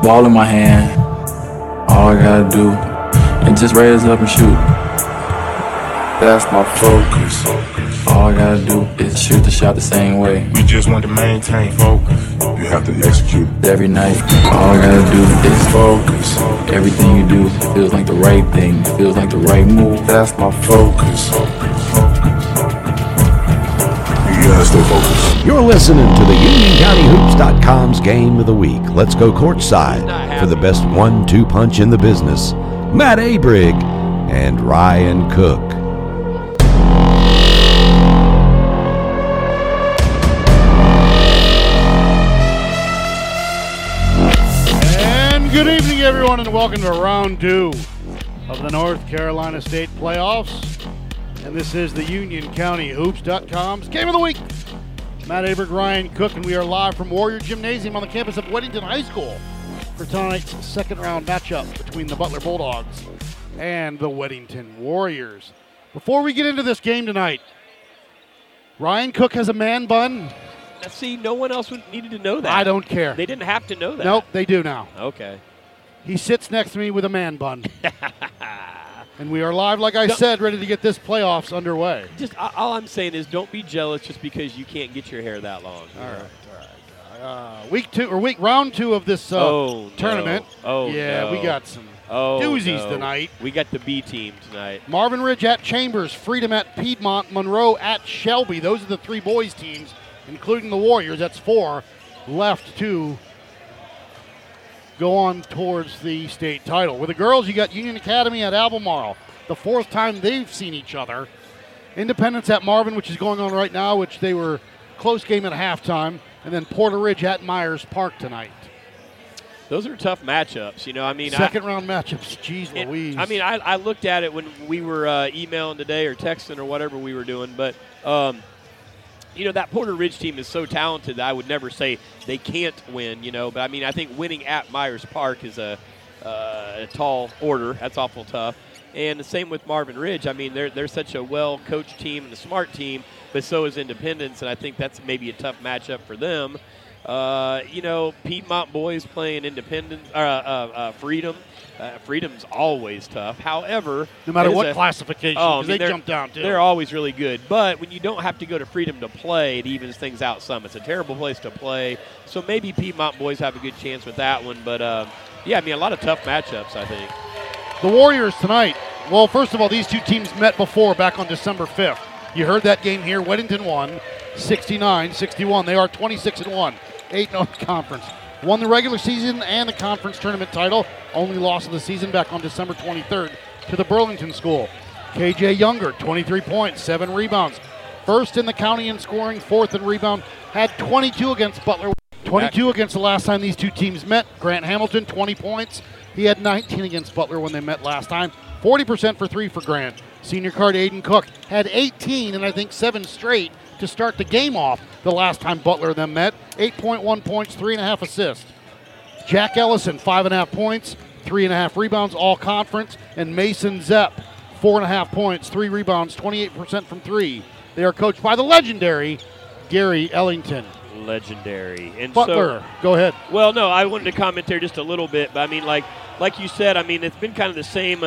Ball in my hand. All I gotta do is just raise up and shoot. That's my focus. All I gotta do is shoot the shot the same way. We just want to maintain focus. You have to execute every night. All I gotta do is focus. Everything you do feels like the right thing, feels like the right move. That's my focus. You gotta stay focused. You're listening to the UnionCountyHoops.com's Game of the Week. Let's go courtside for the best 1-2 punch in the business. Matt Abrig and Ryan Cook. And good evening, everyone, and welcome to round 2 of the North Carolina State playoffs. And this is the UnionCountyHoops.com's Game of the Week. Matt Abrig, Ryan Cook, and we are live from Warrior Gymnasium on the campus of Weddington High School for tonight's second round matchup between the Butler Bulldogs and the Weddington Warriors. Before we get into this game tonight, Ryan Cook has a man bun. See, no one else needed to know that. I don't care. They didn't have to know that. Nope, they do now. Okay. He sits next to me with a man bun. And we are live, like I said, ready to get this playoffs underway. Just all I'm saying is don't be jealous just because you can't get your hair that long. All right. Round 2 of this tournament. No. We got some doozies tonight. We got the B team tonight. Marvin Ridge at Chambers, Freedom at Piedmont, Monroe at Shelby. Those are the 3 boys teams, including the Warriors. That's 4 left to go on towards the state title. With the girls, you got Union Academy at Albemarle, the 4th time they've seen each other. Independence at Marvin, which is going on right now, which they were close game at halftime. And then Porter Ridge at Myers Park tonight. Those are tough matchups, you know. I mean, second round matchups. Jeez Louise. I mean, I looked at it when we were emailing today or texting or whatever we were doing, but you know, that Porter Ridge team is so talented that I would never say they can't win, you know. But, I mean, I think winning at Myers Park is a tall order. That's awful tough. And the same with Marvin Ridge. I mean, they're such a well-coached team and a smart team, but so is Independence, and I think that's maybe a tough matchup for them. You know, Piedmont boys playing Independence, Freedom. Freedom's always tough. However, no matter what classification, because they jump down too. They're always really good. But when you don't have to go to Freedom to play, it evens things out some. It's a terrible place to play. So maybe Piedmont boys have a good chance with that one. But, yeah, I mean, a lot of tough matchups, I think. The Warriors tonight, well, first of all, these 2 teams met before back on December 5th. You heard that game here. Weddington won 69-61. They are 26-1, 8-0 conference. Won the regular season and the conference tournament title. Only loss of the season back on December 23rd to the Burlington School. KJ Younger, 23 points, 7 rebounds. First in the county in scoring, 4th in rebound. Had 22 against Butler. 22 against the last time these 2 teams met. Grant Hamilton, 20 points. He had 19 against Butler when they met last time. 40% for 3 for Grant. Senior guard Aiden Cook had 18 and I think 7 straight to start the game off the last time Butler and them met. 8.1 points, 3.5 assists. Jack Ellison, 5.5 points, 3.5 rebounds, all conference. And Mason Zepp, 4.5 points, 3 rebounds, 28% from 3. They are coached by the legendary Gary Ellington. Legendary. And Butler, so, go ahead. Well, no, I wanted to comment there just a little bit. But, I mean, like you said, I mean, it's been kind of the same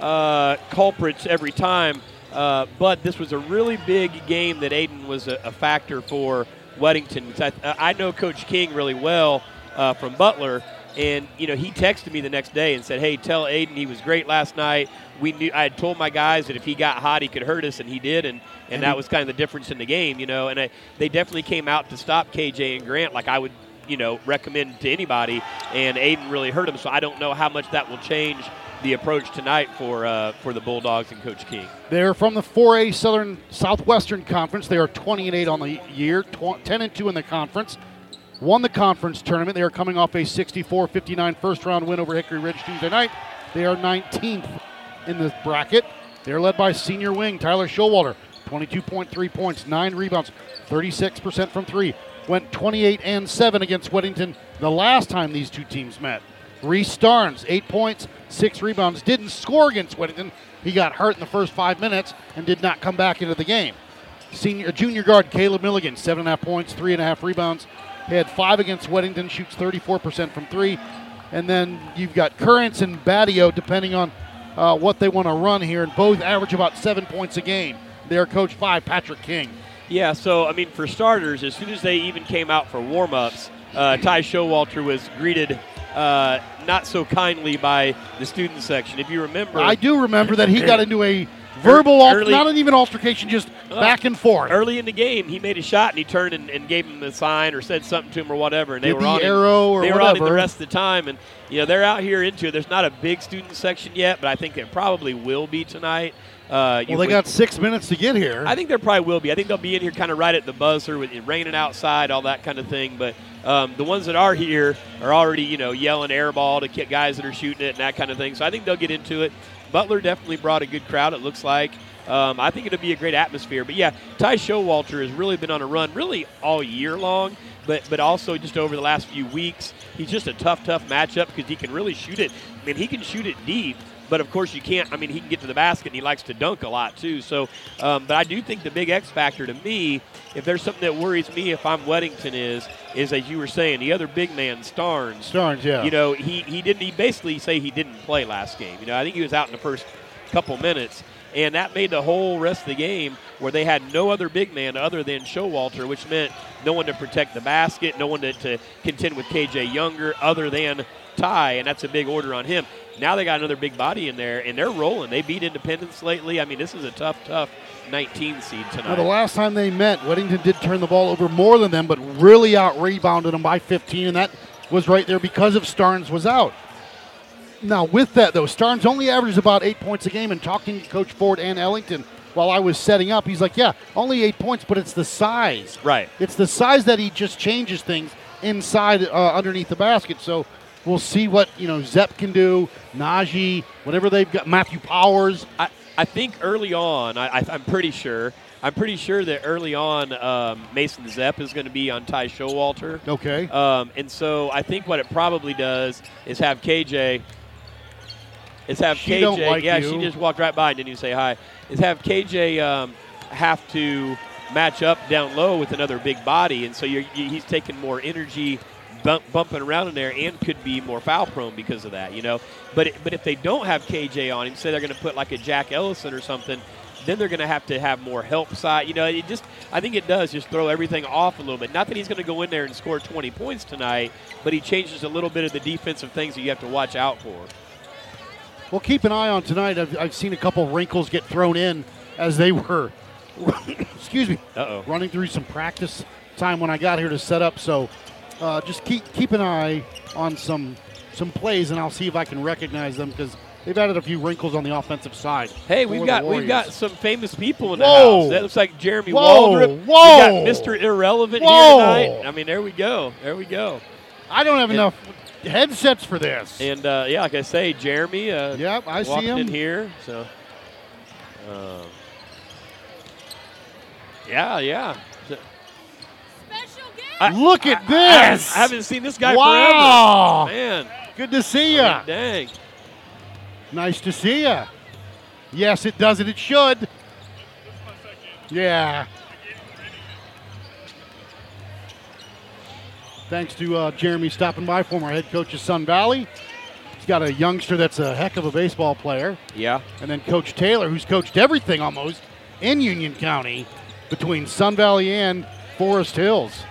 culprits every time. But this was a really big game that Aiden was a factor for Weddington. I know Coach King really well from Butler, and you know he texted me the next day and said, "Hey, tell Aiden he was great last night. I had told my guys that if he got hot, he could hurt us, and he did, and that was kind of the difference in the game, you know. And they definitely came out to stop KJ and Grant like I would, you know, recommend to anybody, and Aiden really hurt him. So I don't know how much that will change the approach tonight for the Bulldogs and Coach King. They're from the 4A Southwestern Conference. They are 20-8 on the year, 10-2 in the conference. Won the conference tournament. They are coming off a 64-59 first-round win over Hickory Ridge Tuesday night. They are 19th in the bracket. They're led by senior wing Tyler Showalter, 22.3 points, 9 rebounds, 36% from 3. Went 28-7 against Weddington the last time these 2 teams met. Reese Starnes, 8 points, 6 rebounds. Didn't score against Weddington. He got hurt in the first 5 minutes and did not come back into the game. Junior guard Caleb Milligan, 7.5 points, 3.5 rebounds. He had 5 against Weddington, shoots 34% from 3. And then you've got Currents and Badio, depending on what they want to run here, and both average about 7 points a game. They're coached by Patrick King. Yeah, so, I mean, for starters, as soon as they even came out for warm-ups, Ty Showalter was greeted not so kindly by the student section. If you remember. I do remember that he got into a verbal, not even altercation, just back and forth. Early in the game, he made a shot, and he turned and gave him a sign or said something to him or whatever. And they were on arrow or they whatever. were on him the rest of the time. And, they're out here into it. There's not a big student section yet, but I think there probably will be tonight. They got 6 minutes to get here. I think there probably will be. I think they'll be in here kind of right at the buzzer with it raining outside, all that kind of thing. But the ones that are here are already, yelling air ball to guys that are shooting it and that kind of thing. So I think they'll get into it. Butler definitely brought a good crowd, it looks like. I think it'll be a great atmosphere. But, yeah, Ty Showalter has really been on a run really all year long, but also just over the last few weeks. He's just a tough matchup because he can really shoot it. I mean, he can shoot it deep. But, of course, you can't. I mean, he can get to the basket, and he likes to dunk a lot, too. So, but I do think the big X factor to me, if there's something that worries me if I'm Weddington is as you were saying, the other big man, Starnes. Starnes, yeah. He basically say he didn't play last game. I think he was out in the first couple minutes. And that made the whole rest of the game where they had no other big man other than Showalter, which meant no one to protect the basket, no one to contend with KJ Younger other than Ty, and that's a big order on him. Now they got another big body in there, and they're rolling. They beat Independence lately. I mean, this is a tough 19 seed tonight. Now, the last time they met, Weddington did turn the ball over more than them, but really out-rebounded them by 15, and that was right there because of Starnes was out. Now, with that, though, Starnes only averages about 8 points a game, and talking to Coach Ford and Ellington while I was setting up, he's like, yeah, only 8 points, but it's the size. Right. It's the size that he just changes things inside underneath the basket. So we'll see what, Zepp can do, Najee, whatever they've got, Matthew Powers. I think early on, I'm pretty sure that early on Mason Zepp is going to be on Ty Showalter. Okay. And so I think what it probably does is have KJ – she don't like yeah, you. She just walked right by and didn't even say hi. Is have KJ have to match up down low with another big body, and so he's taking more energy bumping around in there and could be more foul prone because of that, But if they don't have KJ on him, say they're going to put like a Jack Ellison or something, then they're going to have more help side. I think it does just throw everything off a little bit. Not that he's going to go in there and score 20 points tonight, but he changes a little bit of the defensive things that you have to watch out for. Well, keep an eye on tonight. I've seen a couple wrinkles get thrown in as they were, running through some practice time when I got here to set up. So just keep an eye on some plays, and I'll see if I can recognize them because they've added a few wrinkles on the offensive side. Hey, we've got some famous people in the house. That looks like Jeremy Waldrop. Whoa! We got Mr. Irrelevant here tonight. I mean, there we go. I don't have enough headsets for this. And like I say, Jeremy. Yep, I see him in here. So, yeah. Special guest. Look at this! I haven't seen this guy wow. forever. Man, good to see you. Dang. Nice to see you. Yes, it does, and it should. Yeah. Thanks to Jeremy stopping by, former head coach of Sun Valley. He's got a youngster that's a heck of a baseball player. Yeah. And then Coach Taylor, who's coached everything almost in Union County between Sun Valley and Forest Hills.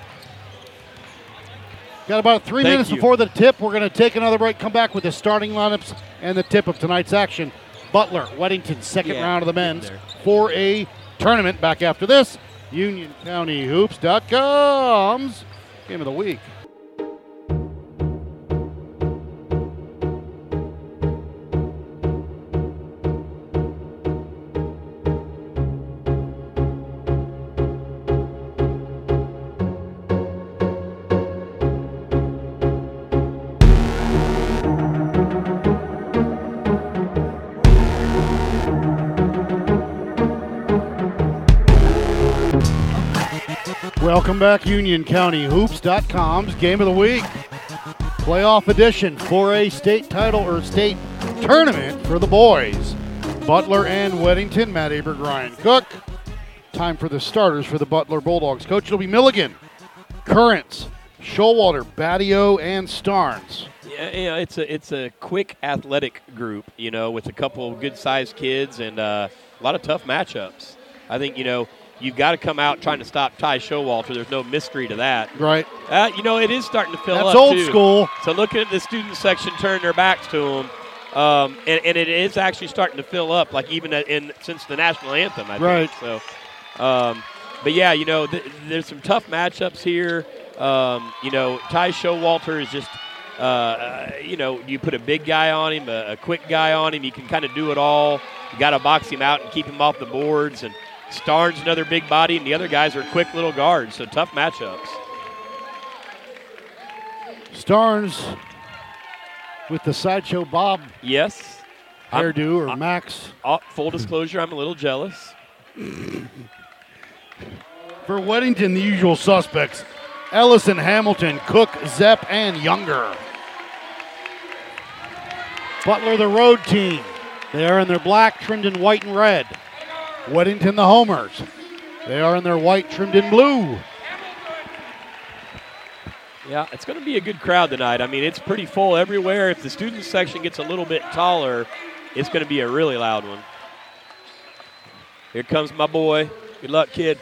Got about 3 minutes before the tip. We're going to take another break, come back with the starting lineups and the tip of tonight's action. Butler, Weddington, second round of the men's 4A tournament. Back after this, UnionCountyHoops.com's Game of the Week. Welcome back, UnionCountyHoops.com's Game of the Week. Playoff edition, 4A state title or state tournament for the boys. Butler and Weddington, Matt Aberg, Ryan Cook. Time for the starters for the Butler Bulldogs. Coach, it'll be Milligan, Currents, Showalter, Badio, and Starnes. it's a quick athletic group, with a couple of good-sized kids and a lot of tough matchups. I think, you've got to come out trying to stop Ty Showalter. There's no mystery to that. Right. It is starting to fill up, That's old too. school. So looking at the student section turning their backs to them, and it is actually starting to fill up, like even since the national anthem, I think. So, but yeah, there's some tough matchups here. Ty Showalter is just, you put a big guy on him, a quick guy on him. He can kind of do it all. You got to box him out and keep him off the boards. And Starnes, another big body, and the other guys are quick little guards. So tough matchups. Starnes with the Sideshow Bob Yes. hairdo, or Max. Full disclosure, I'm a little jealous. For Weddington, the usual suspects: Ellison, Hamilton, Cook, Zepp, and Younger. Butler, the road team. They are in their black, trimmed in white and red. Weddington, the homers. They are in their white, trimmed in blue. Yeah, it's going to be a good crowd tonight. I mean, it's pretty full everywhere. If the student section gets a little bit taller, it's going to be a really loud one. Here comes my boy. Good luck, kid.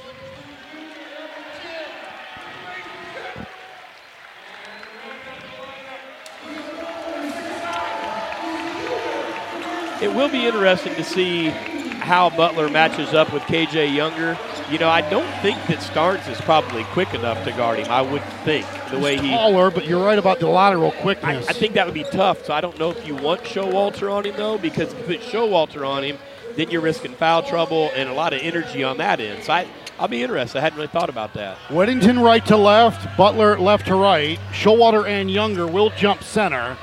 It will be interesting to see how Butler matches up with KJ Younger. I don't think that Starnes is probably quick enough to guard him. I wouldn't think the way he taller, but you're right about the lateral quickness. I think that would be tough. So I don't know if you want Showalter on him though, because if you put Showalter on him, then you're risking foul trouble and a lot of energy on that end. So I'll be interested. I hadn't really thought about that. Weddington right to left, Butler left to right. Showalter and Younger will jump center.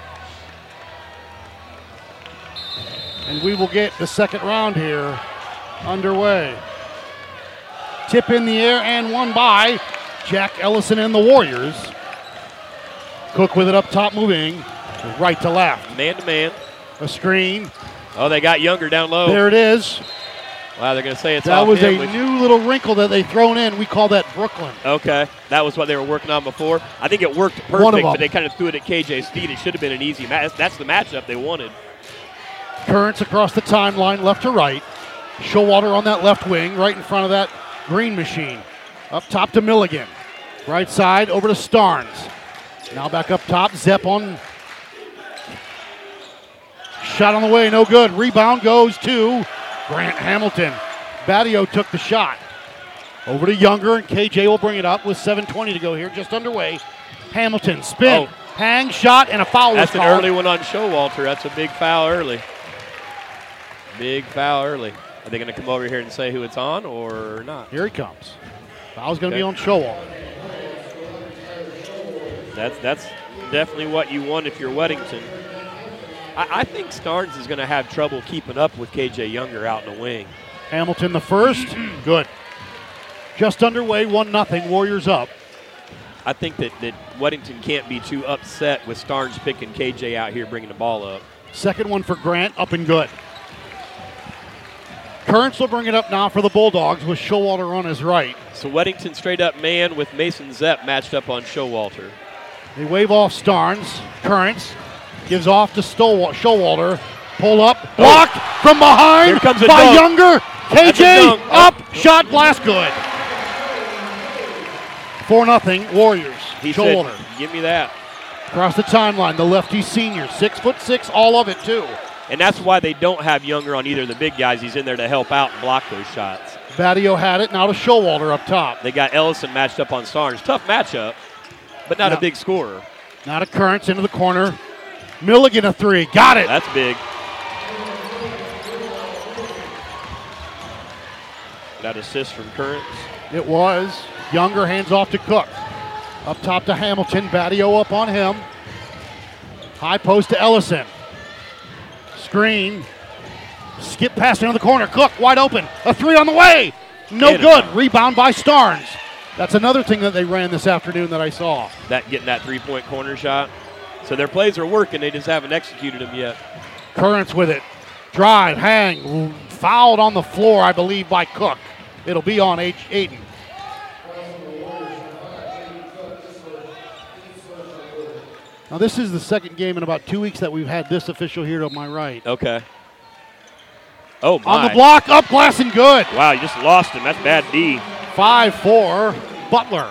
And we will get the second round here underway. Tip in the air and one by Jack Ellison and the Warriors. Cook with it up top, moving right to left. Man to man. A screen. Oh, they got Younger down low. There it is. Wow, they're going to say it's that off was him, a new little wrinkle that they thrown in. We call that Brooklyn. Okay, that was what they were working on before. I think it worked perfect, but they kind of threw it at KJ's feet. It should have been an easy match. That's the matchup they wanted. Currents across the timeline, left to right. Showalter on that left wing, right in front of that green machine. Up top to Milligan. Right side over to Starnes. Now back up top, Zepp on. Shot on the way, no good. Rebound goes to Grant Hamilton. Badio took the shot. Over to Younger, and KJ will bring it up with 7:20 to go here, just underway. Hamilton, spin, hang, shot, and a foul. That's an early one on Showalter. That's a big foul early. Big foul early. Are they going to come over here and say who it's on or not? Here he comes. Foul's going to be on Showalter. That's definitely what you want if you're Weddington. I think Starnes is going to have trouble keeping up with KJ Younger out in the wing. Hamilton the first. Good. Just underway, 1-0. Warriors up. I think that Weddington can't be too upset with Starnes picking KJ out here, bringing the ball up. Second one for Grant, up and good. Currents will bring it up now for the Bulldogs with Showalter on his right. So Weddington straight up man with Mason Zepp matched up on Showalter. They wave off Starnes. Currents gives off to Showalter. Pull up, blocked from behind. Here comes a by dunk. Younger. KJ up, shot, blast, good. 4-0 Warriors. He Showalter. said, give me that. Across the timeline, the lefty senior, 6'6", all of it too. And that's why they don't have Younger on either of the big guys. He's in there to help out and block those shots. Badio had it, now to Showalter up top. They got Ellison matched up on Starnes. Tough matchup, but not a big scorer. Now to Currents into the corner. Milligan a three, got it. That's big. That assist from Currents. It was. Younger hands off to Cook. Up top to Hamilton. Badio up on him. High post to Ellison. Screen. Skip pass into the corner. Cook wide open. A three on the way. No good. Rebound by Starnes. That's another thing that they ran this afternoon that I saw. Getting that three-point corner shot. So their plays are working. They just haven't executed them yet. Currents with it. Drive, hang. Fouled on the floor, I believe, by Cook. It'll be on Aiden. Now, this is the second game in about 2 weeks that we've had this official here to my right. Okay. Oh, my. On the block, up, glass, and good. Wow, you just lost him. That's bad D. 5-4, Butler.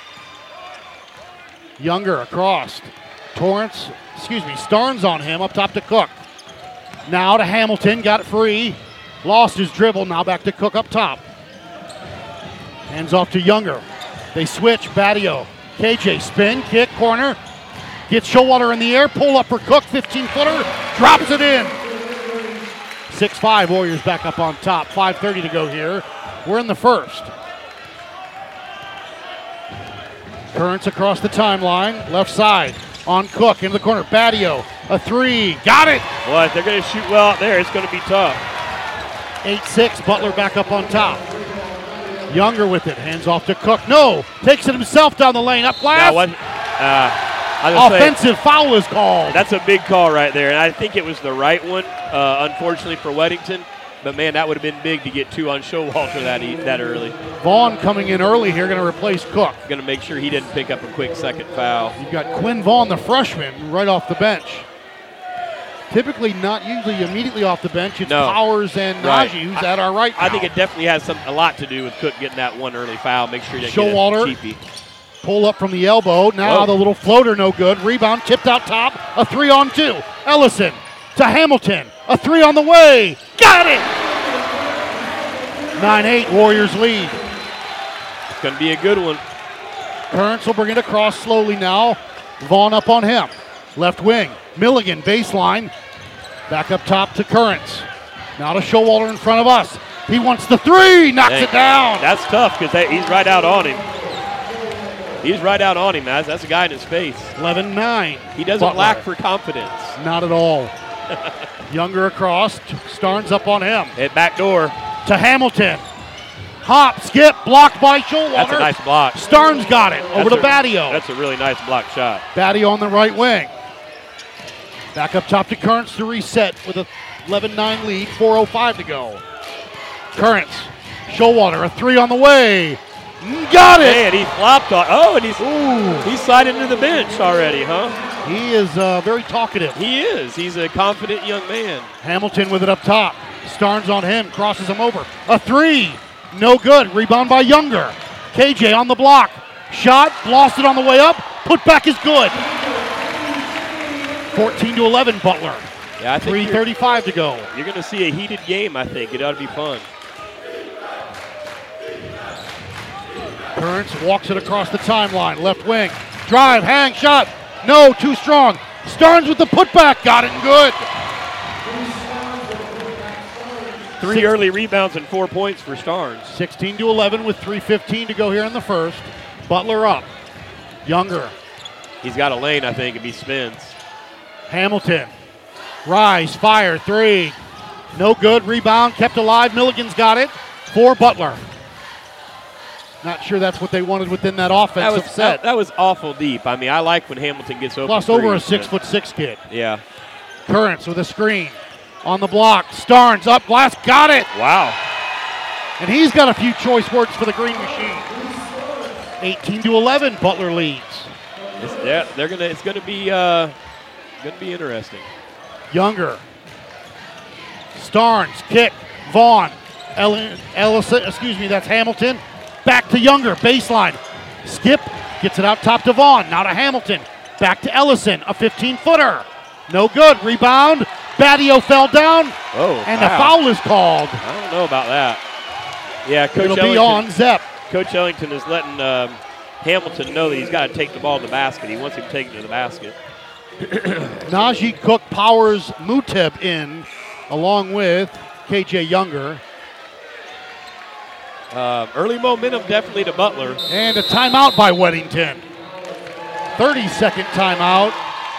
Younger across. Starnes on him, up top to Cook. Now to Hamilton, got it free. Lost his dribble, now back to Cook up top. Hands off to Younger. They switch, Badio. KJ, spin, kick, corner. Gets Showalter in the air, pull up for Cook, 15-footer, drops it in. 6-5, Warriors back up on top. 5:30 to go here. We're in the first. Currents across the timeline, left side. On Cook, into the corner, Badio, a three, got it! Well, if they're going to shoot well out there, it's going to be tough. 8-6, Butler back up on top. Younger with it, hands off to Cook. No, takes it himself down the lane, up glass. Offensive foul is called. That's a big call right there, and I think it was the right one, unfortunately for Weddington. But, man, that would have been big to get 2 on Showalter that early. Vaughn coming in early here, going to replace Cook. Going to make sure he didn't pick up a quick second foul. You've got Quinn Vaughn, the freshman, right off the bench. Typically not usually immediately off the bench. It's Powers and Najee who's at our right now. I think it definitely has a lot to do with Cook getting that one early foul. Make sure you get Showalter, a cheapie. Pull up from the elbow. Now the little floater, no good. Rebound, tipped out top. A 3-on-2. Ellison to Hamilton. A 3 on the way. Got it! 9-8, Warriors lead. It's going to be a good one. Currents will bring it across slowly now. Vaughn up on him. Left wing. Milligan, baseline. Back up top to Currents. Now to Showalter in front of us. He wants the 3. Knocks it down. That's tough because he's right out on him. He's right out on him, man. That's a guy in his face. 11-9. He doesn't lack for confidence. Not at all. Younger across. Starnes up on him. Hit back door. To Hamilton. Hop, skip, blocked by Showalter. That's a nice block. Starnes got it. Over to Badio. That's a really nice block shot. Badio on the right wing. Back up top to Currents to reset with a 11-9 lead. 4:05 to go. Currents. Showalter, a 3 on the way. Got it! Man, he flopped on. Oh, and he's sliding to the bench already, huh? He is very talkative. He is. He's a confident young man. Hamilton with it up top. Starnes on him, crosses him over. A 3, no good. Rebound by Younger. KJ on the block. Shot, lost it on the way up. Put back is good. 14-11, Butler. Yeah, I think 3:35 to go. You're going to see a heated game, I think. It ought to be fun. Currents walks it across the timeline. Left wing. Drive, hang, shot. No, too strong. Starnes with the putback. Got it and good. 3 early rebounds and 4 points for Starnes. 16-11 with 3:15 to go here in the first. Butler up. Younger. He's got a lane, I think, if he spins. Hamilton. Rise, fire, 3. No good. Rebound kept alive. Milligan's got it for Butler. Not sure that's what they wanted within that offensive set. That was awful deep. I mean, I like when Hamilton gets open. Plus over a 6'6" kid. Yeah. Currents with a screen. On the block. Starnes up glass. Got it. Wow. And he's got a few choice words for the Green Machine. 18-11, Butler leads. It's gonna be interesting. Younger. Starnes, kick. Vaughn. Ellison, that's Hamilton. Back to Younger, baseline. Skip, gets it out top to Vaughn. Now to Hamilton. Back to Ellison, a 15-footer. No good. Rebound. Badio fell down. And the foul is called. I don't know about that. Yeah, Coach It'll be on Zepp. Coach Ellington is letting Hamilton know that he's got to take the ball to the basket. He wants him taken to the basket. Najee Cook powers Muteb in along with KJ Younger. Early momentum definitely to Butler. And a timeout by Weddington. 30-second timeout.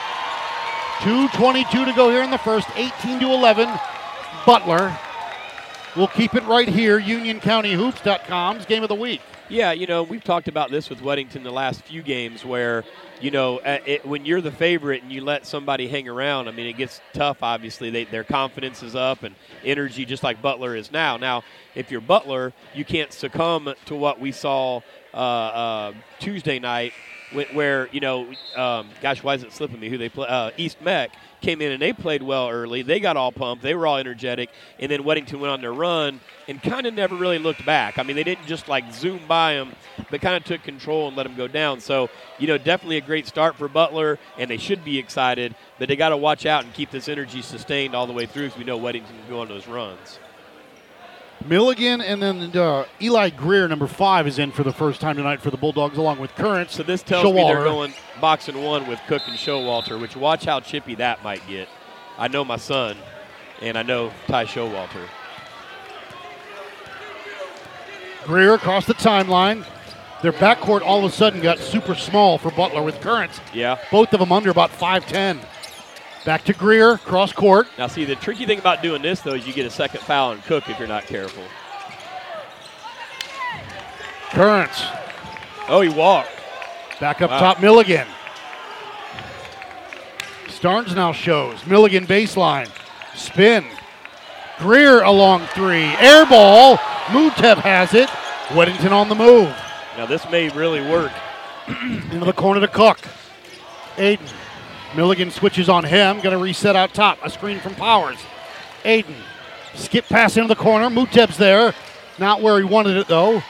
2:22 to go here in the first. 18-11. Butler will keep it right here. UnionCountyHoops.com's Game of the Week. Yeah, we've talked about this with Weddington the last few games where, when you're the favorite and you let somebody hang around, I mean, it gets tough, obviously. Their confidence is up and energy just like Butler is now. Now, if you're Butler, you can't succumb to what we saw Tuesday night where gosh, why is it slipping me who they play? East Meck came in and they played well early. They got all pumped. They were all energetic. And then Weddington went on their run and kind of never really looked back. I mean, they didn't just like zoom by them, but kind of took control and let them go down. So, definitely a great start for Butler, and they should be excited. But they got to watch out and keep this energy sustained all the way through because we know Weddington can go on those runs. Milligan and then Eli Greer, number 5, is in for the first time tonight for the Bulldogs, along with Currents. So this tells me they're going boxing 1 with Cook and Showalter, which watch how chippy that might get. I know my son, and I know Ty Showalter. Greer across the timeline. Their backcourt all of a sudden got super small for Butler with Currents. Yeah. Both of them under about 5'10". Back to Greer, cross court. Now, see, the tricky thing about doing this, though, is you get a second foul on Cook if you're not careful. Currents. Oh, he walked. Back up top, Milligan. Starnes now shows. Milligan baseline. Spin. Greer along 3. Air ball. Mutev has it. Weddington on the move. Now, this may really work. Into the corner to Cook. Aiden. Milligan switches on him. Going to reset out top. A screen from Powers. Aiden. Skip pass into the corner. Mutev's there. Not where he wanted it, though.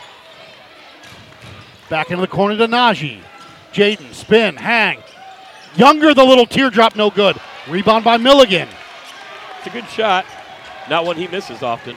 Back into the corner to Najee. Jaden. Spin. Hang. Younger, the little teardrop. No good. Rebound by Milligan. It's a good shot. Not one he misses often.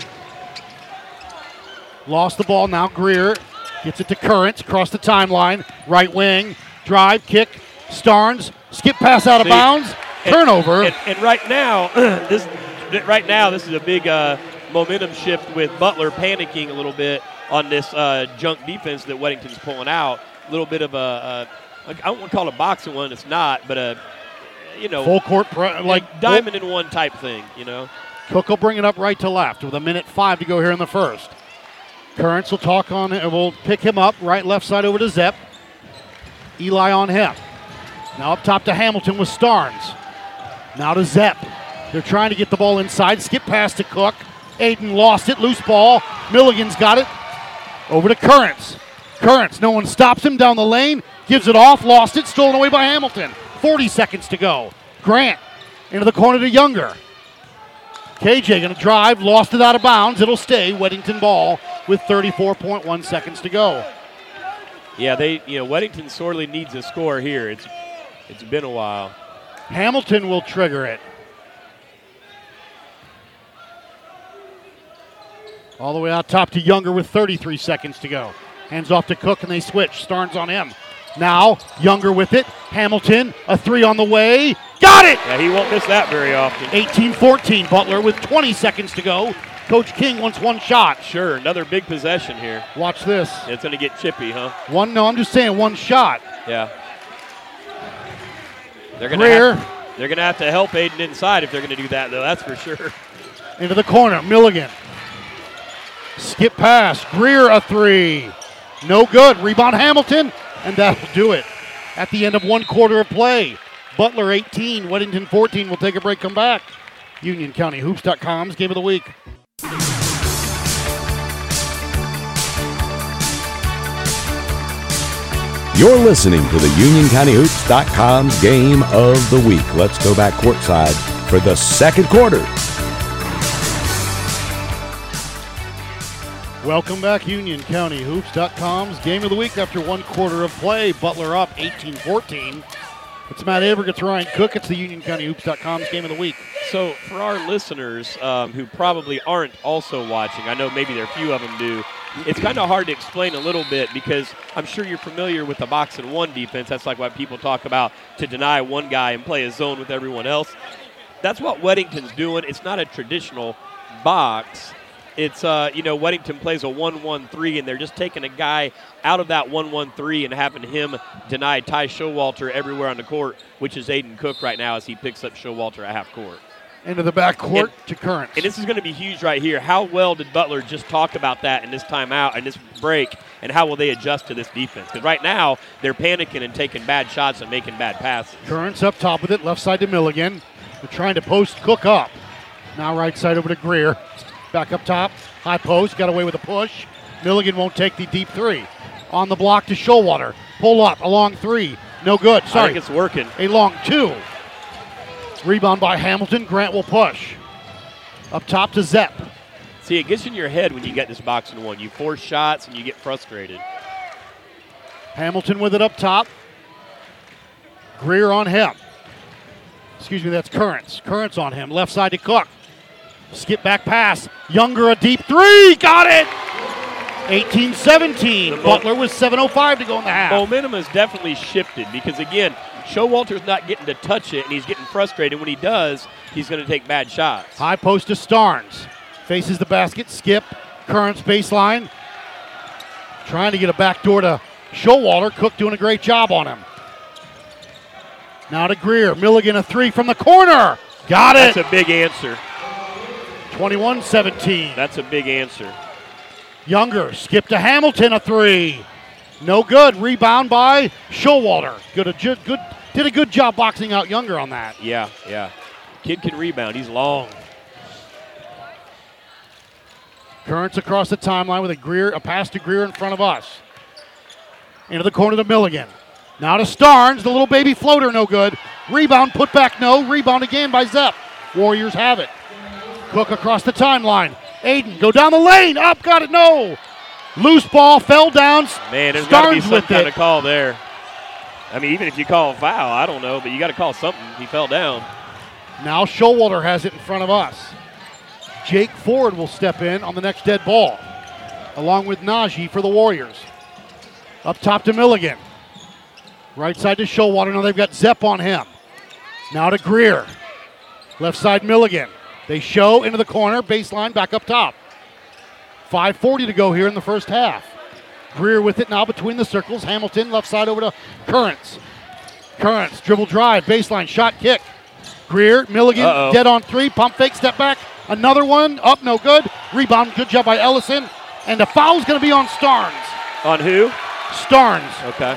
Lost the ball. Now Greer gets it to Currents. Across the timeline. Right wing. Drive. Kick. Starnes. Skip pass out of bounds. Turnover. And right now, this is a big momentum shift with Butler panicking a little bit on this junk defense that Weddington's pulling out. A little bit of I don't want to call it a boxing one. It's not, but full court diamond in one type thing. Cook will bring it up right to left with 1:05 to go here in the first. Currents will will pick him up right left side over to Zepp. Eli on him. Now up top to Hamilton with Starnes. Now to Zepp. They're trying to get the ball inside. Skip pass to Cook. Aiden lost it. Loose ball. Milligan's got it. Over to Currents. Currents. No one stops him down the lane. Gives it off. Lost it. Stolen away by Hamilton. 40 seconds to go. Grant into the corner to Younger. KJ going to drive. Lost it out of bounds. It'll stay. Weddington ball with 34.1 seconds to go. Yeah, Weddington sorely needs a score here. It's been a while. Hamilton will trigger it. All the way out top to Younger with 33 seconds to go. Hands off to Cook and they switch. Starnes on him. Now Younger with it. Hamilton, a 3 on the way. Got it! Yeah, he won't miss that very often. 18-14, Butler with 20 seconds to go. Coach King wants one shot. Sure, another big possession here. Watch this. It's going to get chippy, huh? I'm just saying one shot. Yeah. They're going to have to help Aiden inside if they're going to do that, though. That's for sure. Into the corner, Milligan. Skip pass. Greer a 3. No good. Rebound Hamilton, and that'll do it. At the end of one quarter of play, Butler 18, Weddington 14. We'll take a break, come back. UnionCountyHoops.com's Game of the Week. You're listening to the UnionCountyHoops.com's Game of the Week. Let's go back courtside for the second quarter. Welcome back, UnionCountyHoops.com's Game of the Week after one quarter of play. Butler up 18-14. It's Matt Aberg, it's Ryan Cook, it's the UnionCountyHoops.com's Game of the Week. So for our listeners who probably aren't also watching, I know maybe there are a few of them do, it's kind of hard to explain a little bit because I'm sure you're familiar with the boxing one defense. That's like what people talk about, to deny one guy and play a zone with everyone else. That's what Weddington's doing. It's not a traditional box. It's, Weddington plays a 1-1-3, and they're just taking a guy out of that 1-1-3 and having him deny Ty Showalter everywhere on the court, which is Aiden Cook right now as he picks up Showalter at half court. Into the back court to Currents. And this is going to be huge right here. How well did Butler just talk about that in this timeout and this break, and how will they adjust to this defense? Because right now, they're panicking and taking bad shots and making bad passes. Currents up top with it, left side to Milligan. They're trying to post Cook up. Now right side over to Greer. Back up top, high post, got away with a push. Milligan won't take the deep 3. On the block to Showalter. Pull up, a long 3. No good. I Sorry. think it's working. A long 2. Rebound by Hamilton. Grant will push. Up top to Zepp. See, it gets in your head when you get this box and one. You force shots and you get frustrated. Hamilton with it up top. Greer on him. Excuse me, that's Currents. Currents on him. Left side to Cook. Skip back pass. Younger, a deep 3. Got it! 18-17. Butler with 7:05 to go in the half. Momentum has definitely shifted because, again, Showalter's not getting to touch it, and he's getting frustrated. When he does, he's going to take bad shots. High post to Starnes. Faces the basket. Skip. Currents baseline. Trying to get a backdoor to Showalter. Cook doing a great job on him. Now to Greer. Milligan, a 3 from the corner. Got it. That's a big answer. 21-17. That's a big answer. Younger, skip to Hamilton, a 3. No good. Rebound by Showalter. Did a good job boxing out Younger on that. Yeah. Kid can rebound. He's long. Currents across the timeline with a pass to Greer in front of us. Into the corner to Milligan. Now to Starnes, the little baby floater, no good. Rebound, put back, no. Rebound again by Zepp. Warriors have it. Cook across the timeline. Aiden, go down the lane. Up, got it, no. Loose ball, fell down. Man, there's got to be Starnes some with kind it. of call there. I mean, even if you call a foul, I don't know, but you got to call something. He fell down. Now Showalter has it in front of us. Jake Ford will step in on the next dead ball, along with Najee for the Warriors. Up top to Milligan. Right side to Showalter. Now they've got Zepp on him. Now to Greer. Left side Milligan. They show into the corner, baseline, back up top. 5:40 to go here in the first half. Greer with it now between the circles. Hamilton left side over to Currents. Currents, dribble drive, baseline, shot, kick. Greer, Milligan, dead on 3, pump fake, step back. Another one, up, no good. Rebound, good job by Ellison. And the foul's going to be on Starnes. On who? Starnes. Okay.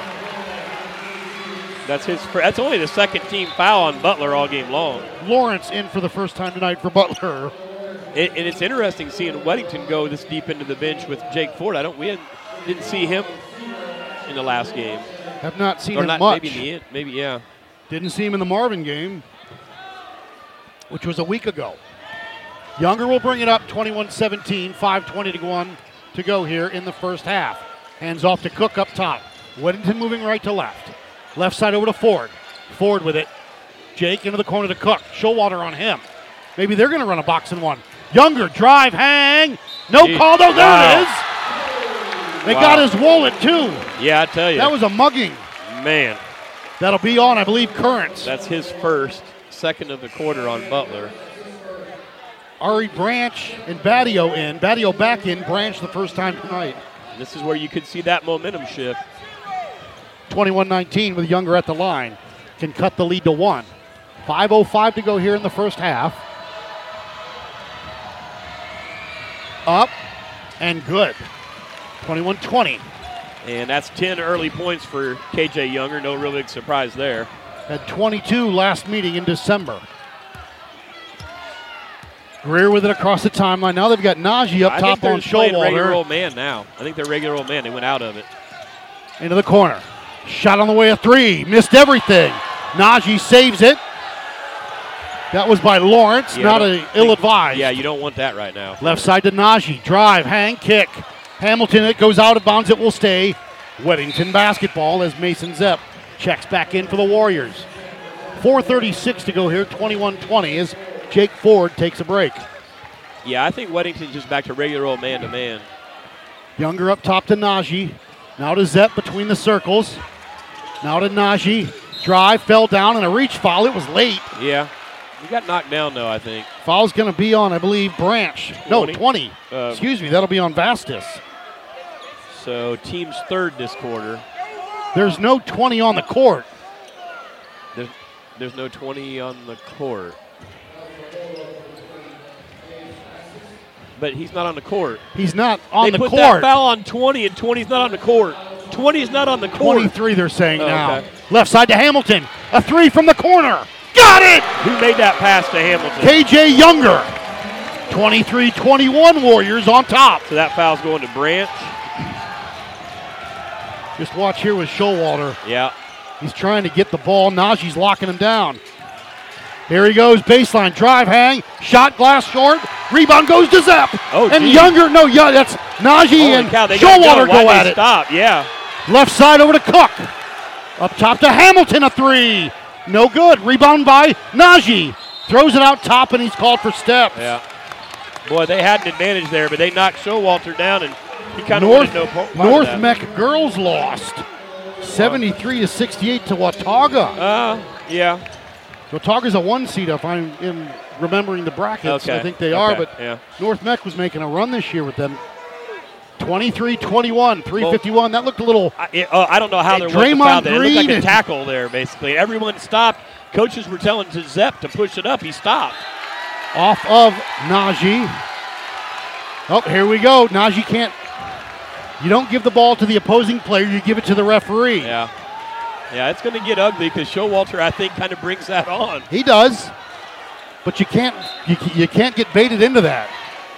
That's only the second team foul on Butler all game long. Lawrence in for the first time tonight for Butler. And it's interesting seeing Weddington go this deep into the bench with Jake Ford. Didn't see him in the last game. Have not seen Or him not, much. Maybe in the end. Maybe, yeah. Didn't see him in the Marvin game, which was a week ago. Younger will bring it up, 21-17, 5:20 to go here in the first half. Hands off to Cook up top. Weddington moving right to left. Left side over to Ford. Ford with it. Jake into the corner to Cook. Showalter on him. Maybe they're going to run a box and one. Younger, drive, hang. No call, though. There it is. They got his wallet, too. Yeah, I tell you. That was a mugging. Man. That'll be on, I believe, Currents. That's his first, second of the quarter on Butler. Ari Branch and Badio in. Badio back in. Branch the first time tonight. This is where you could see that momentum shift. 21-19 with Younger at the line. Can cut the lead to 1. 5:05 to go here in the first half. Up and good. 21-20. And that's 10 early points for KJ Younger. No real big surprise there. Had 22 last meeting in December. Greer with it across the timeline. Now they've got Najee up top on Showalter. Regular Showalter. old man now. I think they're regular old man. They went out of it. Into the corner. Shot on the way, a 3. Missed everything. Najee saves it. That was by Lawrence, not ill-advised. Yeah, you don't want that right now. Left side to Najee. Drive, hang, kick. Hamilton, it goes out of bounds. It will stay. Weddington basketball as Mason Zepp checks back in for the Warriors. 4:36 to go here, 21-20 as Jake Ford takes a break. Yeah, I think Weddington's just back to regular old man-to-man. Younger up top to Najee. Now to Zepp between the circles. Now to Najee. Drive, fell down, and a reach foul. It was late. Yeah. He got knocked down, though, I think. Foul's going to be on, I believe, Branch. 20. No, 20. Excuse me, that'll be on Vastus. So team's third this quarter. There's no 20 on the court. There's no 20 on the court. But he's not on the court. He's not on the court. They put that foul on 20, and 20's not on the court. 20's not on the court. 23 they're saying now. Okay. Left side to Hamilton. A 3 from the corner. Got it! Who made that pass to Hamilton? KJ Younger. 23-21 Warriors on top. So that foul's going to Branch. Just watch here with Showalter. Yeah. He's trying to get the ball. Najee's locking him down. Here he goes, baseline, drive, hang, shot, glass short, rebound goes to Zepp. Oh, and geez. that's Najee Holy and cow, they got Showalter going. go Why'd at they it. Stop, yeah. Left side over to Cook. Up top to Hamilton, a three. No good. Rebound by Najee. Throws it out top, and he's called for steps. Yeah. Boy, they had an advantage there, but they knocked Showalter down, and he kind of wanted no part of North that. Mech girls lost 73-68 to Watauga. Yeah. Watauga's a 1 seed if I'm remembering the brackets. Okay. I think they are, Okay, but yeah. North Mech was making a run this year with them. 23-21, 3:51. That looked a little. I don't know how there was a Draymond foul there. It looked like Green a tackle there, basically. Everyone stopped. Coaches were telling Zepp to push it up. He stopped. Off of Najee. Oh, here we go. Najee can't. You don't give the ball to the opposing player. You give it to the referee. Yeah. Yeah, it's going to get ugly because Showalter, I think, kind of brings that on. He does, but you can't get baited into that.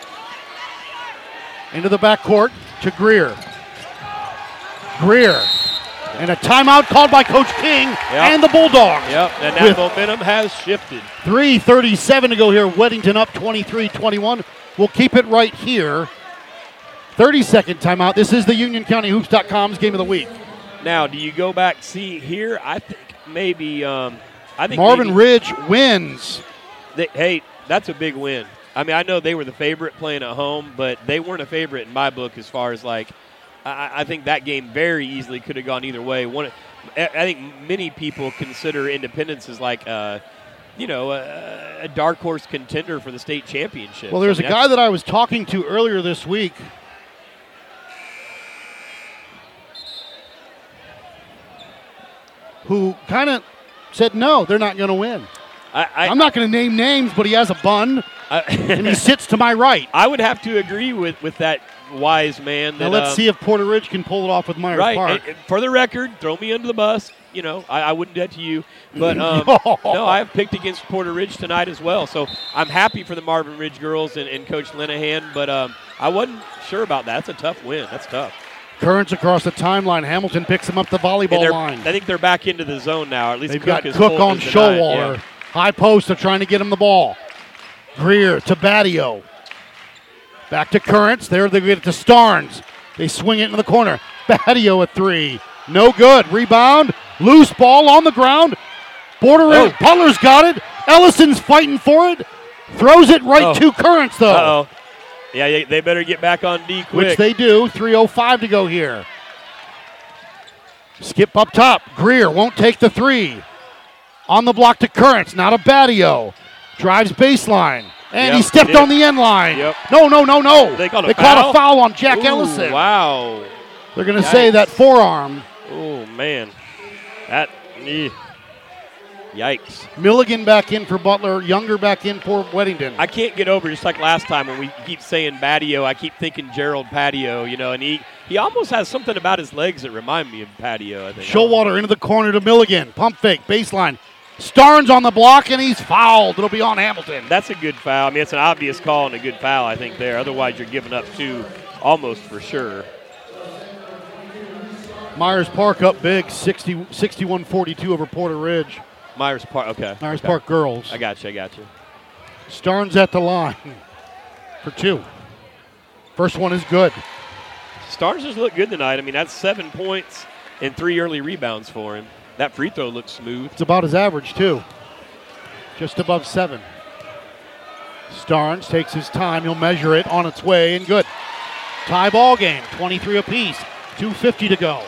Into the backcourt to Greer. Greer. And a timeout called by Coach King and the Bulldogs. Yep, and that momentum has shifted. 3:37 to go here. Weddington up 23-21. We'll keep it right here. 30-second timeout. This is the UnionCountyHoops.com's game of the week. Now, do you go back, see here? I think maybe Marvin Ridge wins. Hey, that's a big win. I mean, I know they were the favorite playing at home, but they weren't a favorite in my book as far as like, I think that game very easily could have gone either way. I think many people consider Independence as like, a dark horse contender for the state championship. Well, there's a guy that I was talking to earlier this week who kind of said, no, they're not going to win. I'm not going to name names, but he has a bun, and he sits to my right. I would have to agree with that wise man. Now let's see if Porter Ridge can pull it off with Myers Park. And for the record, throw me under the bus. You know, I wouldn't do that to you. But, no, I have picked against Porter Ridge tonight as well. So I'm happy for the Marvin Ridge girls and Coach Linehan, but I wasn't sure about that. That's a tough win. That's tough. Currents across the timeline. Hamilton picks him up the volleyball line. I think they're back into the zone now. At least they've got Cook on Showalter. Yeah. High post. They're trying to get him the ball. Greer to Badio. Back to Currents. There they get it to Starnes. They swing it into the corner. Badio at three. No good. Rebound. Loose ball on the ground. Butler's got it. Ellison's fighting for it. Throws it right to Currents, though. Uh-oh. Yeah, they better get back on D quick. Which they do. 3:05 to go here. Skip up top. Greer won't take the three. On the block to Currents. Now to Badio. Drives baseline. And he stepped on the end line. Yep. No. They called a foul on Jack Ellison. Wow. They're going to say that forearm. Oh, man. Yikes. Milligan back in for Butler. Younger back in for Weddington. I can't get over, just like last time when we keep saying Badio, I keep thinking Gerald Patio, and he almost has something about his legs that remind me of Patio, I think. Showalter into the corner to Milligan. Pump fake, baseline. Starnes on the block, and he's fouled. It'll be on Hamilton. That's a good foul. I mean, it's an obvious call and a good foul, I think, there. Otherwise, you're giving up two almost for sure. Myers Park up big, 61-42 over Porter Ridge. Myers Park, okay. Myers Park girls. I got you. Starnes at the line for two. First one is good. Starnes has looked good tonight. I mean, that's 7 points and 3 early rebounds for him. That free throw looks smooth. It's about his average, too. Just above 7. Starnes takes his time. He'll measure it on its way, and good. Tie ball game, 23 apiece. 2:50 to go.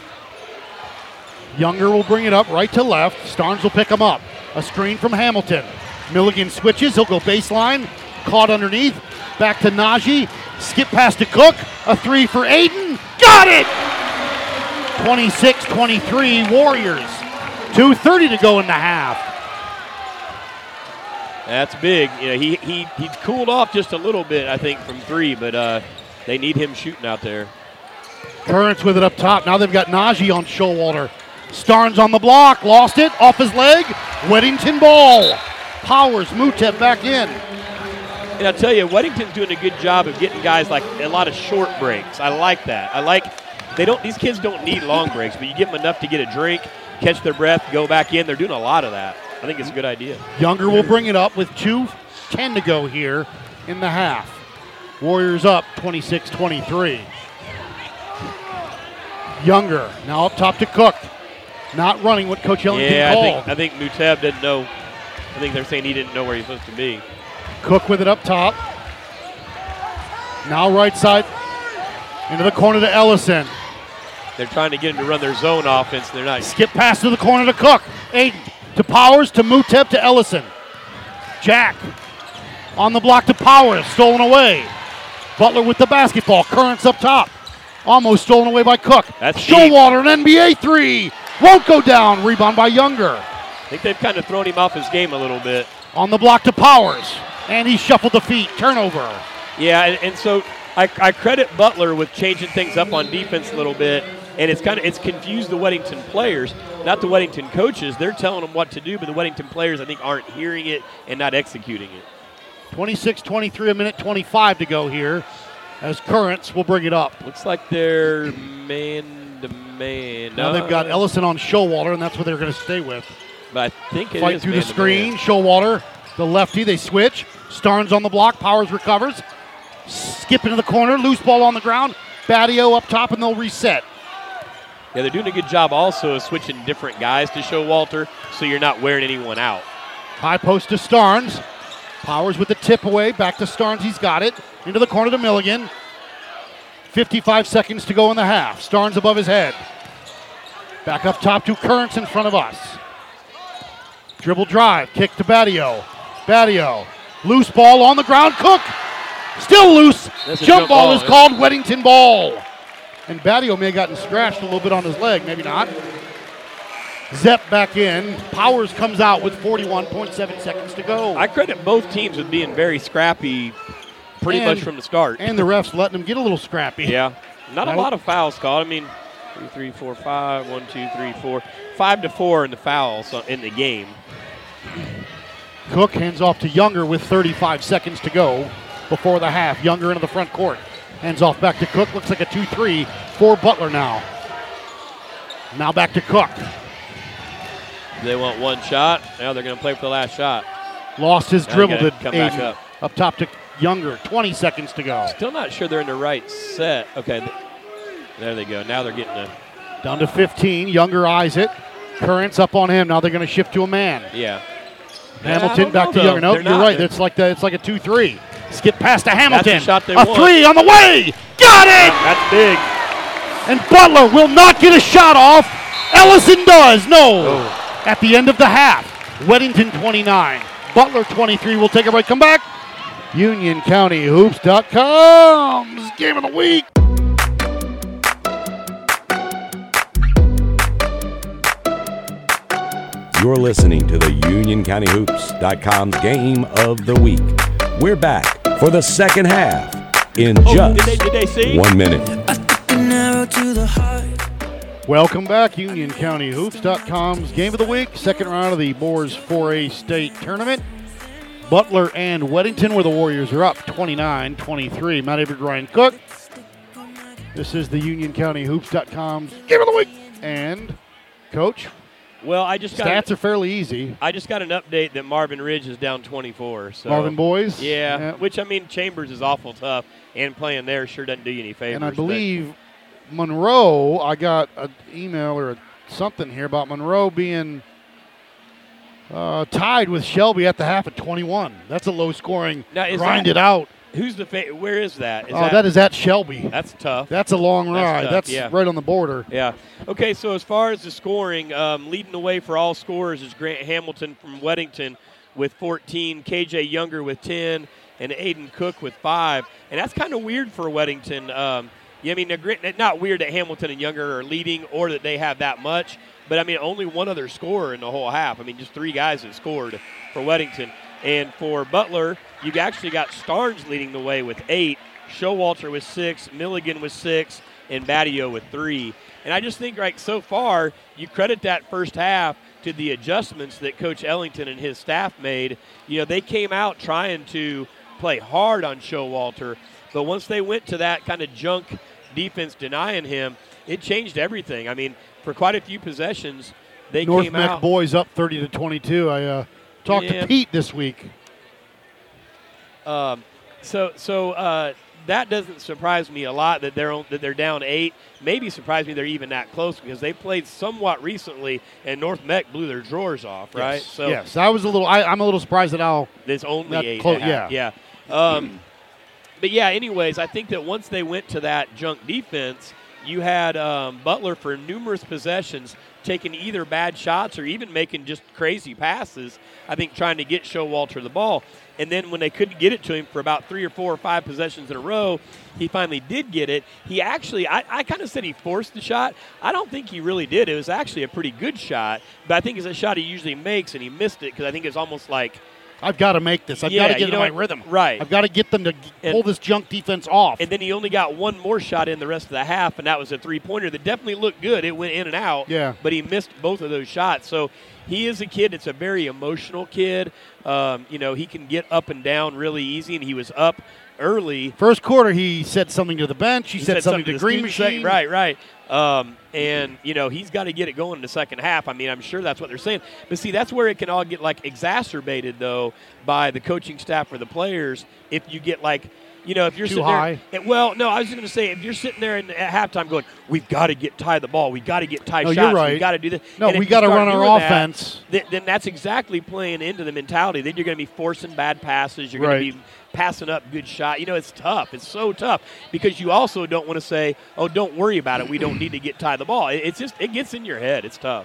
Younger will bring it up right to left. Starnes will pick him up. A screen from Hamilton. Milligan switches. He'll go baseline. Caught underneath. Back to Najee. Skip pass to Cook. A three for Aiden. Got it! 26-23 Warriors. 2:30 to go in the half. That's big. He cooled off just a little bit, I think, from three, but they need him shooting out there. Currents with it up top. Now they've got Najee on Showalter. Starnes on the block. Lost it. Off his leg. Weddington ball. Powers, Mutep back in. And I'll tell you, Weddington's doing a good job of getting guys like a lot of short breaks. I like that. I like These kids don't need long breaks, but you give them enough to get a drink, catch their breath, go back in. They're doing a lot of that. I think it's a good idea. Younger will bring it up with 2:10 to go here in the half. Warriors up 26-23. Younger now up top to Cook. Not running what Coach Ellington called. I think Muteb didn't know. I think they're saying he didn't know where he's supposed to be. Cook with it up top. Now right side into the corner to Ellison. They're trying to get him to run their zone offense. They're not. Skip pass to the corner to Cook. Aiden to Powers to Muteb to Ellison. Jack on the block to Powers. Stolen away. Butler with the basketball. Currents up top. Almost stolen away by Cook. That's Showalter, an NBA three. Won't go down. Rebound by Younger. I think they've kind of thrown him off his game a little bit. On the block to Powers. And he shuffled the feet. Turnover. Yeah, and so I credit Butler with changing things up on defense a little bit. And it's confused the Weddington players, not the Weddington coaches. They're telling them what to do, but the Weddington players, I think, aren't hearing it and not executing it. 26-23, a minute 25 to go here as Currents will bring it up. Looks like they're man-to-man. Now they've got Ellison on Showalter, and that's what they're going to stay with. But I think it Fight is through the man-to-man. screen. Showalter, the lefty, they switch. Starnes on the block. Powers recovers. Skip into the corner. Loose ball on the ground. Badio up top, and they'll reset. Yeah, they're doing a good job also of switching different guys to Showalter so you're not wearing anyone out. High post to Starnes. Powers with the tip away. Back to Starnes. He's got it. Into the corner to Milligan. 55 seconds to go in the half. Starnes above his head. Back up top to Currents in front of us. Dribble drive. Kick to Badio. Badio. Loose ball on the ground. Cook. Still loose. Jump ball is called. Weddington ball. And Badio may have gotten scratched a little bit on his leg. Maybe not. Zepp back in. Powers comes out with 41.7 seconds to go. I credit both teams with being very scrappy pretty much from the start. And the refs letting them get a little scrappy. Yeah. Not a lot of fouls called. I mean, 2, 3, 4, 5. 1, 2, 3, 4. 5 to 4 in the fouls in the game. Cook hands off to Younger with 35 seconds to go before the half. Younger into the front court. Hands off back to Cook. Looks like a 2-3 for Butler now. Now back to Cook. They want one shot. Now they're going to play for the last shot. Lost his dribble to come back up. Up top to Younger. 20 seconds to go. Still not sure they're in the right set. Okay. There they go. Now they're getting a. Down to 15. Younger eyes it. Currents up on him. Now they're going to shift to a man. Yeah. Hamilton back to Younger. No, you're right. It's like a 2-3. Skip past to Hamilton. That's the shot they want. Three on the way. Got it! That's big. And Butler will not get a shot off. Ellison does. No. At the end of the half. Weddington 29. Butler 23. We'll take a break. Come back. UnionCountyHoops.com's Game of the Week. You're listening to the UnionCountyHoops.com's Game of the Week. We're back for the second half in just did they see? 1 minute. Welcome back. UnionCountyHoops.com's Game of the Week. Second round of the Boars 4A State Tournament. Butler and Weddington, where the Warriors are up 29-23. Matt Avery, Ryan Cook. This is the UnionCountyHoops.com's Game of the Week. And, Coach, well, stats are fairly easy. I just got an update that Marvin Ridge is down 24. So. Marvin Boys? Yeah, which, I mean, Chambers is awful tough, and playing there sure doesn't do you any favors. And I believe Monroe, I got an email or something here about Monroe being tied with Shelby at the half at 21. That's a low-scoring, grind it out. Who's the where is that? That is at Shelby. That's tough. That's a long ride. That's right on the border. Yeah. Okay, so as far as the scoring, leading the way for all scorers is Grant Hamilton from Weddington with 14, KJ Younger with 10, and Aiden Cook with 5. And that's kind of weird for Weddington. I mean, not weird that Hamilton and Younger are leading or that they have that much, but, I mean, only one other scorer in the whole half. I mean, just 3 guys that scored for Weddington. And for Butler, you've actually got Starnes leading the way with 8, Showalter with 6, Milligan with 6, and Badio with 3. And I just think, so far, you credit that first half to the adjustments that Coach Ellington and his staff made. They came out trying to play hard on Showalter, but once they went to that kind of junk defense denying him, it changed everything. I mean, for quite a few possessions, they North came Mech out. boys up 30-22. I talked Yeah. to Pete this week. So that doesn't surprise me a lot that they're down 8. Maybe surprise me they're even that close because they played somewhat recently and North Mech blew their drawers off, right? Yes. So yes, I was I'm a little surprised at how there's only that 8. close. Yeah. But yeah. Anyways, I think that once they went to that junk defense, you had Butler for numerous possessions taking either bad shots or even making just crazy passes. I think trying to get Showalter the ball. And then when they couldn't get it to him for about 3 or 4 or 5 possessions in a row, he finally did get it. He actually, I kind of said he forced the shot. I don't think he really did. It was actually a pretty good shot, but I think it's a shot he usually makes, and he missed it because I think it's almost like, I've got to make this. I've got to get into my rhythm. Right. I've got to get them to pull this junk defense off. And then he only got one more shot in the rest of the half, and that was a three-pointer that definitely looked good. It went in and out, Yeah. but he missed both of those shots. So he is a kid. It's a very emotional kid. He can get up and down really easy, and he was up early. First quarter, he said something to the bench. He said something to the Green student Machine. Right. He's got to get it going in the second half. I mean, I'm sure that's what they're saying. But see, that's where it can all get exacerbated though by the coaching staff or the players. If you get if you're Too sitting high. there, I was just going to say, if you're sitting there at halftime going, we've got to get Ty the ball, we got to get Ty No, shots, you're right. we got to do this. No, And if we you got to start run our doing that, offense. then that's exactly playing into the mentality. Then you're going to be forcing bad passes. You're Right. going to be passing up good shot. It's tough. It's so tough because you also don't want to say, oh, don't worry about it. We don't need to get Ty the ball. It's just, it gets in your head. It's tough.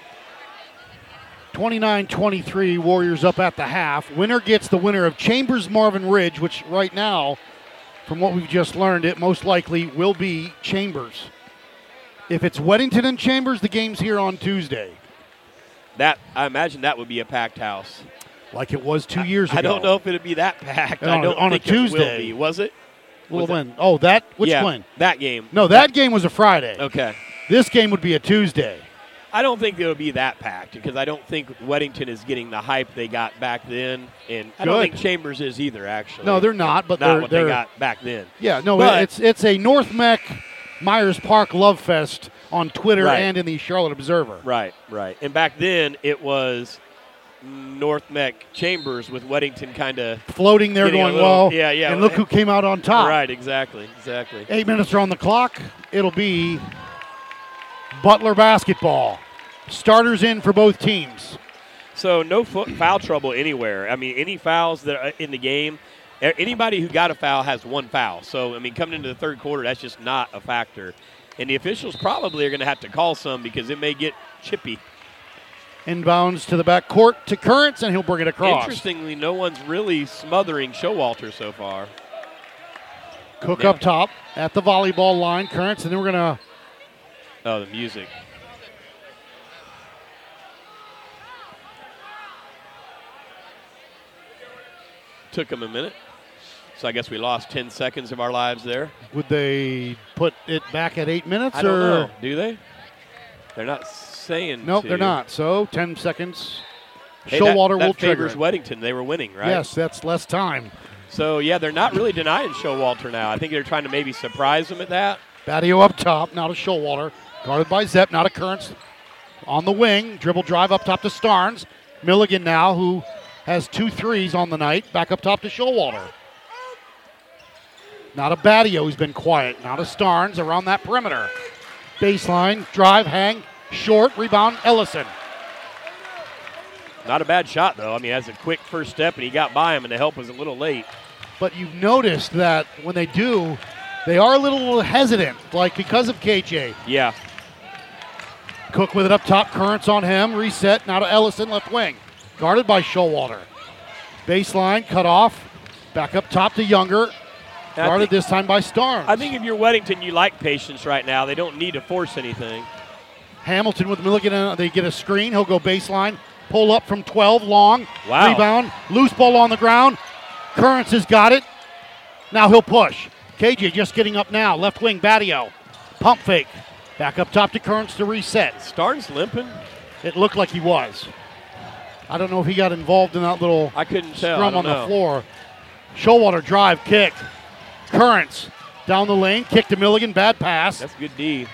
29-23, Warriors up at the half. Winner gets the winner of Chambers Marvin Ridge, which right now, from what we've just learned, it most likely will be Chambers. If it's Weddington and Chambers, the game's here on Tuesday. That I imagine that would be a packed house. Like it was 2 years ago. I don't know if it'd be that packed. And I don't on a think it will Tuesday. be. Was it? Well, Was it- when? Oh, that? Which yeah, one? that game. No, that game was a Friday. Okay. This game would be a Tuesday. I don't think it would be that packed because I don't think Weddington is getting the hype they got back then, and I don't Good. think Chambers is either. Actually, No, they're not, but not what they're they got back then. Yeah, no, But- it's a North Mech Myers Park Love Fest on Twitter Right. and in the Charlotte Observer. Right. And back then it was North Mech Chambers with Weddington kind of Floating there Getting a going little- well. yeah. And look who came out on top. right. Exactly. 8 minutes are on the clock. It'll be Butler basketball. Starters in for both teams. So no foul trouble anywhere. I mean, any fouls that are in the game, anybody who got a foul has one foul. So, I mean, coming into the third quarter, that's just not a factor. And the officials probably are going to have to call some because it may get chippy. Inbounds to the back court to Currents, and he'll bring it across. Interestingly, no one's really smothering Showalter so far. Cook Yeah. up top at the volleyball line. Currents, and then we're going to Oh, the music. Took him a minute. So I guess we lost 10 seconds of our lives there. would they put it back at 8 minutes? I don't or know. Do they? They're not saying Nope, to. they're not. So 10 seconds. Hey, Showalter that will trigger. favors Weddington. They were winning, right? Yes, that's less time. So, yeah, they're not really denying Showalter now. I think they're trying to maybe surprise him at that. Badio up top, now to Showalter. Guarded by Zepp, now to Currents. On the wing, dribble drive up top to Starnes. Milligan now, who has 2 threes on the night, back up top to Showalter. Now to Badio, who's been quiet. Now to Starnes around that perimeter. Baseline, drive, hang, short, rebound, Ellison. Not a bad shot, though. I mean, that's a quick first step, and he got by him, and the help was a little late. But you've noticed that when they do, they are a little hesitant, like because of KJ. Yeah. Cook with it up top, Currents on him, reset, now to Ellison, left wing. Guarded by Showalter. Baseline, cut off, back up top to Younger. Guarded this time by Starnes. I think if you're Weddington, you like patience right now. They don't need to force anything. Hamilton with Milligan, they get a screen, he'll go baseline, pull up from 12, long, Wow. rebound, loose ball on the ground. Currents has got it. Now he'll push. KJ just getting up now, left wing, Badio. Pump fake. Back up top to Currents to reset. Starnes limping? It looked like he was. I don't know if he got involved in that little I couldn't tell. I scrum don't on know. the floor. Showalter drive, kick. Currents down the lane, kick to Milligan, bad pass. That's good D.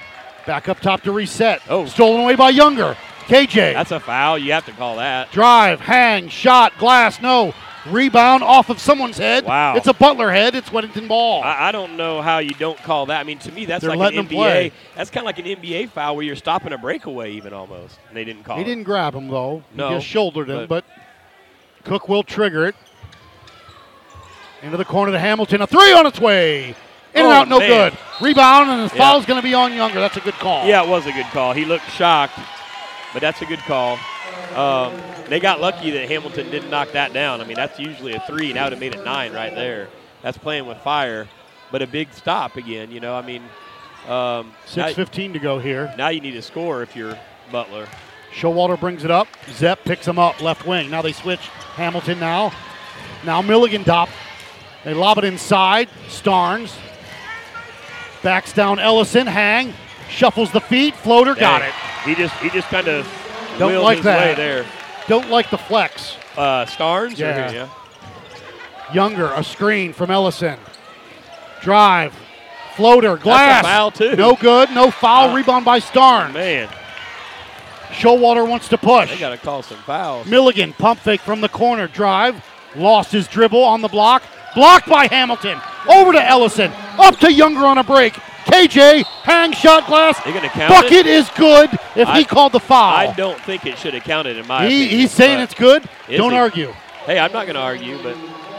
Back up top to reset. Oh. Stolen away by Younger. KJ. That's a foul. You have to call that. Drive, hang, shot, glass, no. Rebound off of someone's head. Wow. It's a Butler head. It's Weddington ball. I don't know how you don't call that. I mean, to me, that's They're like letting an them play. NBA. That's kind of like an NBA foul where you're stopping a breakaway, even almost. And they didn't call He it. didn't grab him, though. No, He just shouldered him, but- but Cook will trigger it. Into the corner to Hamilton. A three on its way. In and Oh, out, no man. good. Rebound, and the Yeah. foul's going to be on Younger. That's a good call. Yeah, it was a good call. He looked shocked, but that's a good call. They got lucky that Hamilton didn't knock that down. I mean, that's usually a 3, and that would have made it 9 right there. That's playing with fire, but a big stop again. You know, I mean, 6:15 to go here. now you need to score if you're Butler. Showalter brings it up. Zepp picks him up, left wing. Now they switch. Hamilton now. Now Milligan top. They lob it inside. Starnes. Backs down Ellison. Hang. Shuffles the feet. Floater. Got Dang. it. He just kind of Don't willed like his that. way there. Don't like the flex. Starnes? Yeah. Or, Younger. A screen from Ellison. Drive. Floater. Glass. That's a foul, too. No good. No foul. Rebound by Starnes. Man, Showalter wants to push. they got to call some fouls. Milligan, pump fake from the corner, drive, lost his dribble on the block, blocked by Hamilton, over to Ellison, up to Younger on a break, KJ, hang shot glass, They gonna count bucket is good if he I- called the foul. I don't think it should have counted in my opinion. He's saying but- it's good, Is don't he? argue. Hey, I'm not going to argue, but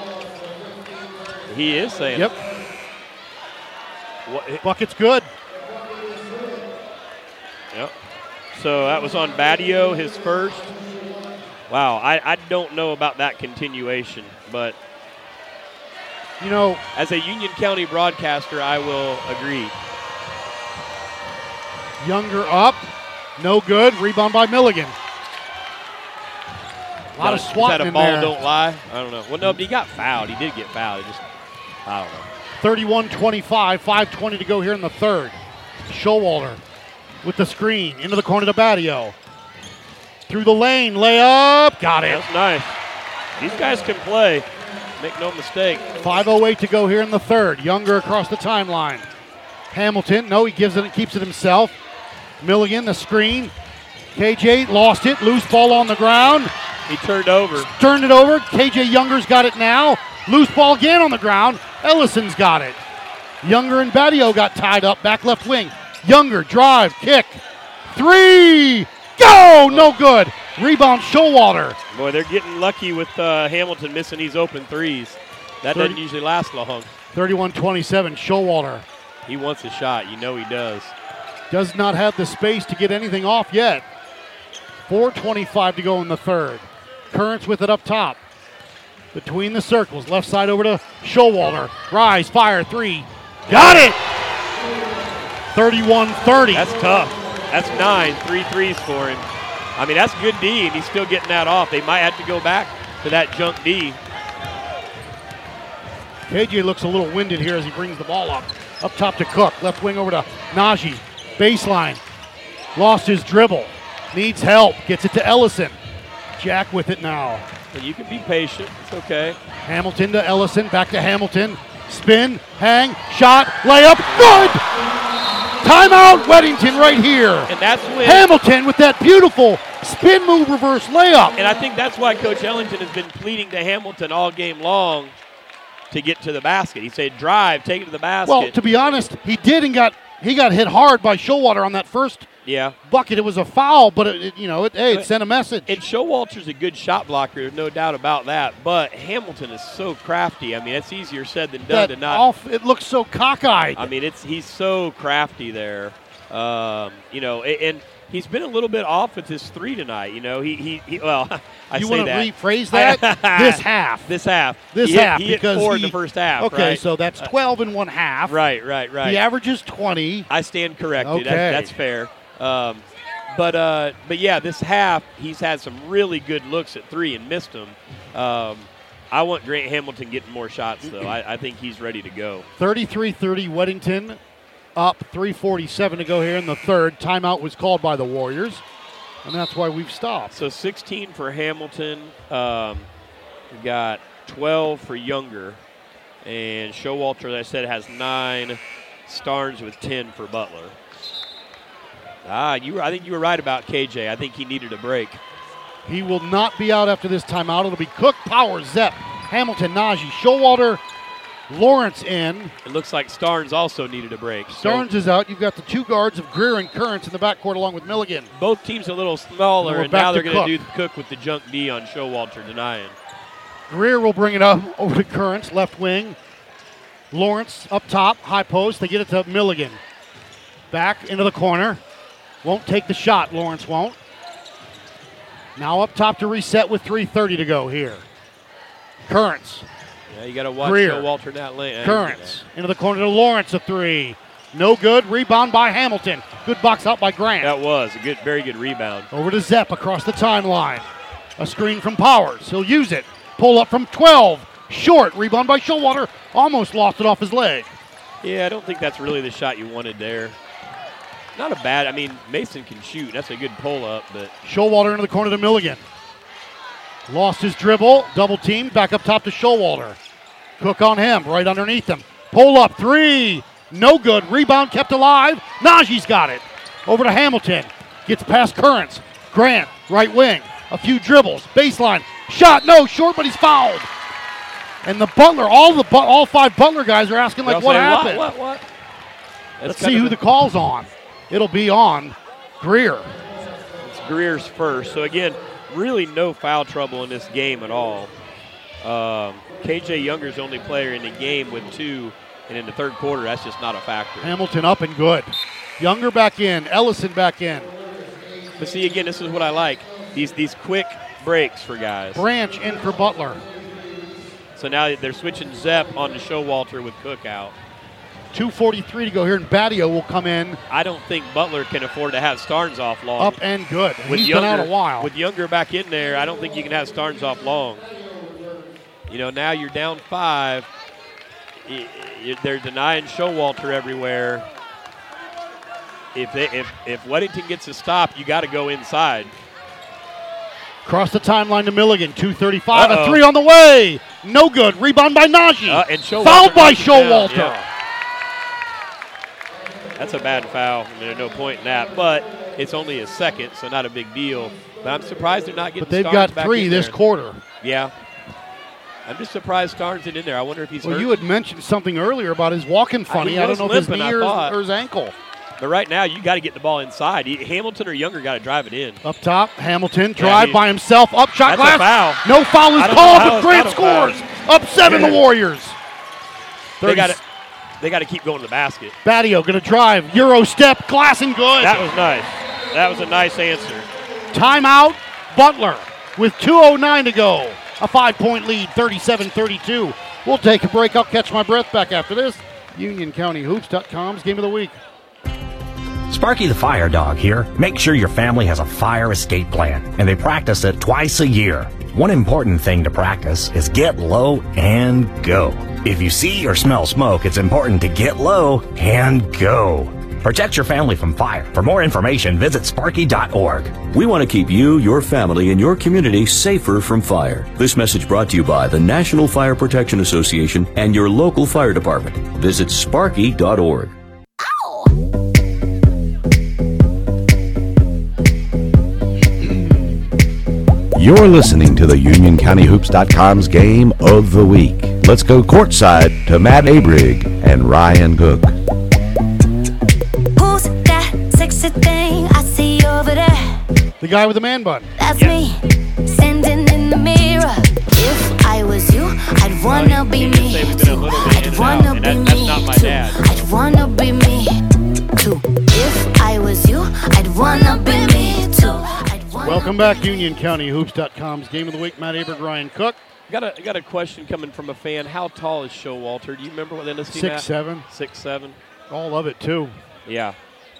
he is saying Yep, What, bucket's good. yep. So that was on Badio, his first. Wow, I don't know about that continuation, but You know, as a Union County broadcaster, I will agree. Younger up, no good, rebound by Milligan. A lot of Is that swatting a in ball there. don't lie? I don't know. Well, no, but he got fouled. He did get fouled. He just, I don't know. 31-25, 5:20 to go here in the third. Showalter with the screen into the corner to Badio. Through the lane, layup, got it. That's nice. These guys can play. Make no mistake. 5:08 to go here in the third. Younger across the timeline. Hamilton, no, he gives it and keeps it himself. Milligan, the screen. KJ lost it, loose ball on the ground. He turned over. Turned it over. KJ Younger's got it now. Loose ball again on the ground. Ellison's got it. Younger and Badio got tied up. Back left wing. Younger, drive, kick. Three. Go! No good. Rebound, Showalter. Boy, they're getting lucky with Hamilton missing these open threes. That doesn't usually last long. 31-27, Showalter. He wants a shot. You know he does. Does not have the space to get anything off yet. 4:25 to go in the third. Currents with it up top. Between the circles. Left side over to Showalter. Rise, fire, three. Got it! 31-30. That's tough. That's 9, 3 threes for him. I mean, that's good D, and he's still getting that off. They might have to go back to that junk D. KJ looks a little winded here as he brings the ball up. Up top to Cook. Left wing over to Najee. Baseline. Lost his dribble. Needs help. Gets it to Ellison. Jack with it now. And you can be patient. It's okay. Hamilton to Ellison. Back to Hamilton. Spin. Hang. Shot. Layup. Good! Timeout Weddington right here. And that's when Hamilton with that beautiful spin move reverse layup. And I think that's why Coach Ellington has been pleading to Hamilton all game long to get to the basket. He said, drive, take it to the basket. Well, to be honest, he did and he got hit hard by Showalter on that first yeah. bucket. It was a foul, but it sent a message. And Showalter's a good shot blocker, there's no doubt about that. But Hamilton is so crafty. I mean, it's easier said than done to not. It looks so cockeyed. I mean, he's so crafty there. And he's been a little bit off with his three tonight. I you say want to that. rephrase that? This half. This half. This he half hit, he hit because 4 in the first half. Okay, right? so that's 12 and 1/2. Right. The average is 20. I stand corrected. Okay. That's fair. But yeah, this half he's had some really good looks at three and missed them. I want Grant Hamilton getting more shots though. I think he's ready to go. 33-30 Weddington up. 3:47 to go here in the third. Timeout was called by the Warriors, and that's why we've stopped. So 16 for Hamilton. We got 12 for Younger, and Showalter, as I said, has 9. Starnes with 10 for Butler. I think you were right about KJ. I think he needed a break. He will not be out after this timeout. It'll be Cook, Powers, Zepp, Hamilton, Najee, Showalter, Lawrence in. It looks like Starnes also needed a break. Starnes is out. You've got the two guards of Greer and Currents in the backcourt along with Milligan. Both teams a little smaller, And and we're back now they're to going to do the Cook with the junk D on Showalter denying. Greer will bring it up over to Currents, left wing. Lawrence up top, high post. They get it to Milligan. Back into the corner. Won't take the shot, Lawrence won't. Now up top to reset with 3:30 to go here. Currents. Yeah, you got to watch Greer. Showalter in that lane. Currents into the corner to Lawrence, a three. No good. Rebound by Hamilton. Good box out by Grant. That was a very good rebound. Over to Zepp across the timeline. A screen from Powers. He'll use it. Pull up from 12. Short. Rebound by Showalter. Almost lost it off his leg. Yeah, I don't think that's really the shot you wanted there. Not a bad, I mean, Mason can shoot. That's a good pull-up, but... Showalter into the corner to Milligan. Lost his dribble. Double team. Back up top to Showalter. Cook on him. Right underneath him. Pull up. Three. No good. Rebound kept alive. Najee's got it. Over to Hamilton. Gets past Currents. Grant, right wing. A few dribbles. Baseline. Shot. No. Short, but he's fouled. And the Butler, all five Butler guys are asking, like, what happened? What? Let's see who the call's on. It'll be on Greer. It's Greer's first. So, again, really no foul trouble in this game at all. KJ Younger's the only player in the game with two, and in the third quarter, that's just not a factor. Hamilton up and good. Younger back in. Ellison back in. But see, again, this is what I like. These quick breaks for guys. Branch in for Butler. So now they're switching Zepp on to Showalter with Cook out. 2:43 to go here, and Badio will come in. I don't think Butler can afford to have Starnes off long. Up and good. He's been out a while. With Younger back in there, I don't think you can have Starnes off long. You know, now you're down 5. They're denying Showalter everywhere. If Weddington gets a stop, you got to go inside. Across the timeline to Milligan, 2:35. A three on the way. No good. Rebound by Najee. And Showalter fouled by knocks it down. Showalter. Yeah. That's a bad foul. I mean, there's no point in that. But it's only a second, so not a big deal. But I'm surprised they're not getting But they've Starnes got back 3 in this there. quarter. Yeah. I'm just surprised Starnes isn't in there. I wonder if he's Well, hurt. you had mentioned something earlier about his walking funny. He I don't was know if his limping, knee I or his ankle. But right now, you got to get the ball inside. Hamilton or Younger got to drive it in. Up top, Hamilton, drive by himself, up shot That's glass. a foul. No foul is I don't called, know how but it's Grant not a foul. scores. Up 7, the Warriors. They got to keep going to the basket. Badio going to drive, Euro step, glass and good. That was nice. That was a nice answer. Timeout, Butler with 2:09 to go. A 5-point lead, 37-32. We'll take a break. I'll catch my breath back after this. UnionCountyHoops.com's Game of the Week. Sparky the Fire Dog here. Make sure your family has a fire escape plan, and they practice it twice a year. One important thing to practice is get low and go. If you see or smell smoke, it's important to get low and go. Protect your family from fire. For more information, visit sparky.org. We want to keep you, your family, and your community safer from fire. This message brought to you by the National Fire Protection Association and your local fire department. Visit sparky.org. You're listening to the UnionCountyHoops.com's Game of the Week. Let's go courtside to Matt Abrig and Ryan Cook. Who's that sexy thing I see over there? The guy with the man bun. That's me, standing in the mirror. If I was you, I'd wanna be me too. I'd wanna be me too. I'd wanna be me too. If I was you, I'd wanna be me too. Welcome back, UnionCountyHoops.com's Game of the Week. Matt Abrig, Ryan Cook. Got a question coming from a fan. How tall is Showalter? Do you remember what they listed at? 6'7". 6'7". All of it, too. Yeah.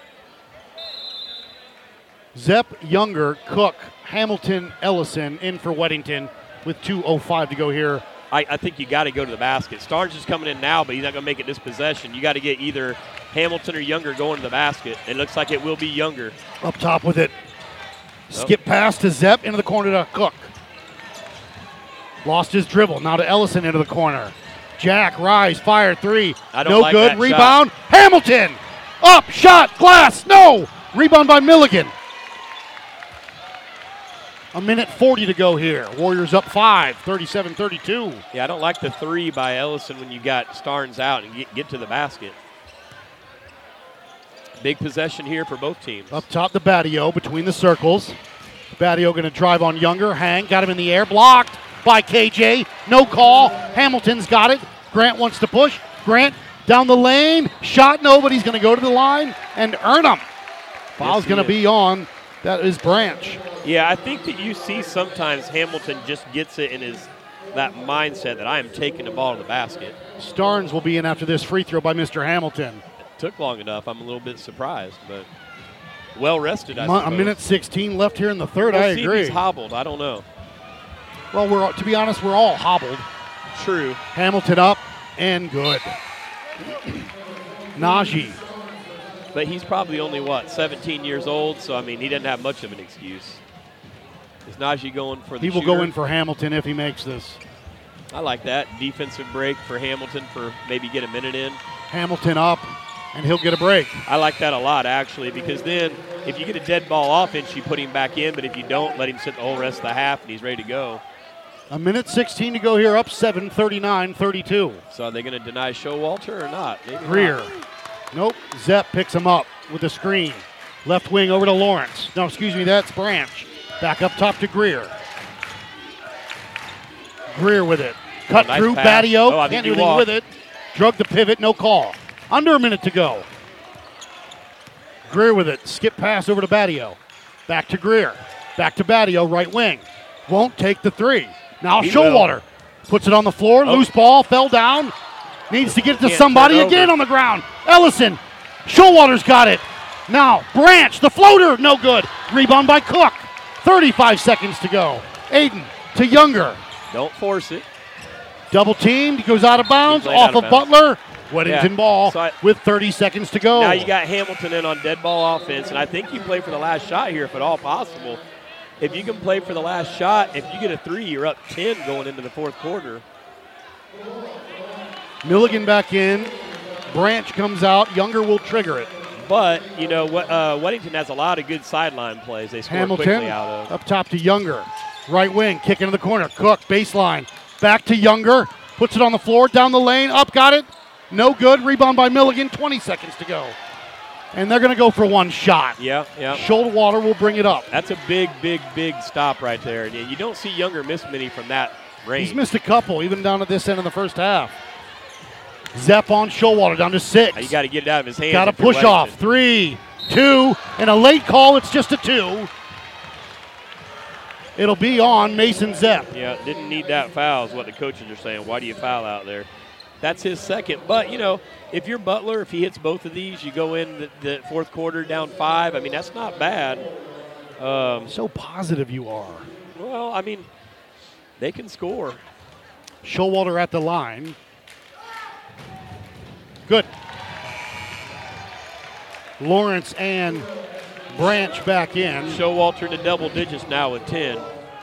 Zepp, Younger, Cook, Hamilton, Ellison in for Weddington with 2:05 to go here. I think you got to go to the basket. Starnes is coming in now, but he's not going to make it this possession. You got to get either Hamilton or Younger going to the basket. It looks like it will be Younger. Up top with it. Skip pass to Zepp into the corner to Cook. Lost his dribble. Now to Ellison into the corner. Jack, rise, fire, 3. I don't no like good. that Rebound. shot. Hamilton. Up, shot, glass. No. Rebound by Milligan. A minute 40 to go here. Warriors up 5, 37-32. Yeah, I don't like the three by Ellison when you got Starnes out and get to the basket. Big possession here for both teams. Up top, the Badio between the circles. Badio going to drive on Younger. Hang, got him in the air. Blocked by KJ. No call. Hamilton's got it. Grant wants to push. Grant down the lane. Shot, no, but he's going to go to the line and earn him. Foul's going to be on. That is Branch. Yeah, I think that you see sometimes Hamilton just gets it in that mindset that I am taking the ball to the basket. Starnes will be in after this free throw by Mr. Hamilton. It took long enough. I'm a little bit surprised, but well rested, I suppose. A minute 16 left here in the third. We'll I see agree. If he's hobbled. I don't know. Well, to be honest, we're all hobbled. True. Hamilton up and good. Najee. But he's probably only, 17 years old, so, I mean, he doesn't have much of an excuse. Is Najee going for the He will shooter? go in for Hamilton if he makes this. I like that. Defensive break for Hamilton for maybe get a minute in. Hamilton up, and he'll get a break. I like that a lot, actually, because then if you get a dead ball offense, you put him back in, but if you don't, let him sit the whole rest of the half, and he's ready to go. A minute 16 to go here, up 7, 39-32. So are they going to deny Showalter or not? Maybe Greer. not. Nope. Zepp picks him up with a screen. Left wing over to Lawrence. No, excuse me, that's Branch. Back up top to Greer. Greer with it. Cut nice through, pass. Badio. Oh, I Can't think do he anything walked. with it. Drug the pivot, no call. Under a minute to go. Greer with it. Skip pass over to Badio. Back to Greer. Back to Badio, right wing. Won't take the three. Now He Showalter puts it on the floor. Oh. Loose ball, fell down. Needs to get it to Can't somebody turn again over. on the ground. Ellison. Showalter's got it. Now Branch, the floater, no good. Rebound by Cook. 35 seconds to go. Aiden to Younger. Don't force it. Double teamed, goes out of bounds, He played off out of of bounds. Weddington Weddington Yeah. ball So with 30 seconds to go. Now you got Hamilton in on dead ball offense, and I think you play for the last shot here if at all possible. If you can play for the last shot, if you get a three, you're up 10 going into the fourth quarter. Milligan back in. Branch comes out. Younger will trigger it. But, you know, Weddington has a lot of good sideline plays they score Hamilton quickly out of. up top to Younger. Right wing, kick into the corner. Cook, baseline. Back to Younger. Puts it on the floor, down the lane. Up, got it. No good. Rebound by Milligan. 20 seconds to go. And they're going to go for one shot. Yeah, yeah. Showalter will bring it up. That's a big, big, big stop right there. And you don't see Younger miss many from that range. He's missed a couple, even down at this end of the first half. Zepp on Showalter, down to 6. Now you got to get it out of his hands. Got to if you're push off. Weddington. 3, 2, and a late call. It's just a 2. It'll be on Mason Zepp. Yeah, didn't need that foul is what the coaches are saying. Why do you foul out there? That's his second. But, you know, if you're Butler, if he hits both of these, you go in the fourth quarter down 5. I mean, that's not bad. So positive you are. Well, I mean, they can score. Showalter at the line. Good. Lawrence and Branch back in. Showalter to double digits now with 10.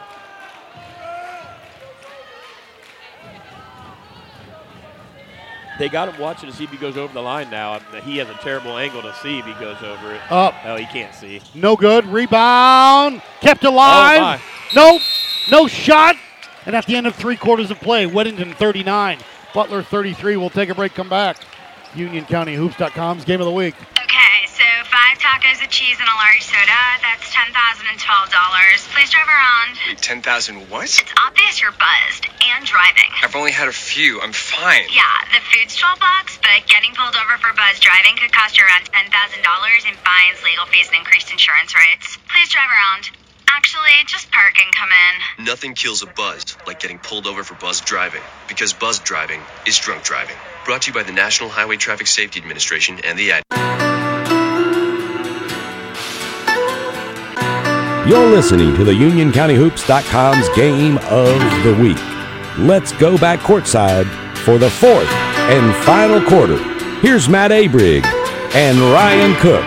They got him watching to see if he goes over the line now. He has a terrible angle to see if he goes over it. Up. Oh, he can't see. No good. Rebound. Kept alive. Nope. No shot. And at the end of 3 quarters of play, Weddington 39, Butler 33. We'll take a break, come back. UnionCountyHoops.com's Game of the Week. Okay, so 5 tacos of cheese and a large soda. That's $10,012. Please drive around. 10,000 what? It's obvious you're buzzed and driving. I've only had a few. I'm fine. Yeah, the food's $12, but getting pulled over for buzz driving could cost you around $10,000 in fines, legal fees, and increased insurance rates. Please drive around. Actually, just park and come in. Nothing kills a buzz like getting pulled over for buzz driving, because buzz driving is drunk driving. Brought to you by the National Highway Traffic Safety Administration and the ad. You're listening to the UnionCountyHoops.com's Game of the Week. Let's go back courtside for the 4th and final quarter. Here's Matt Abrig and Ryan Cook.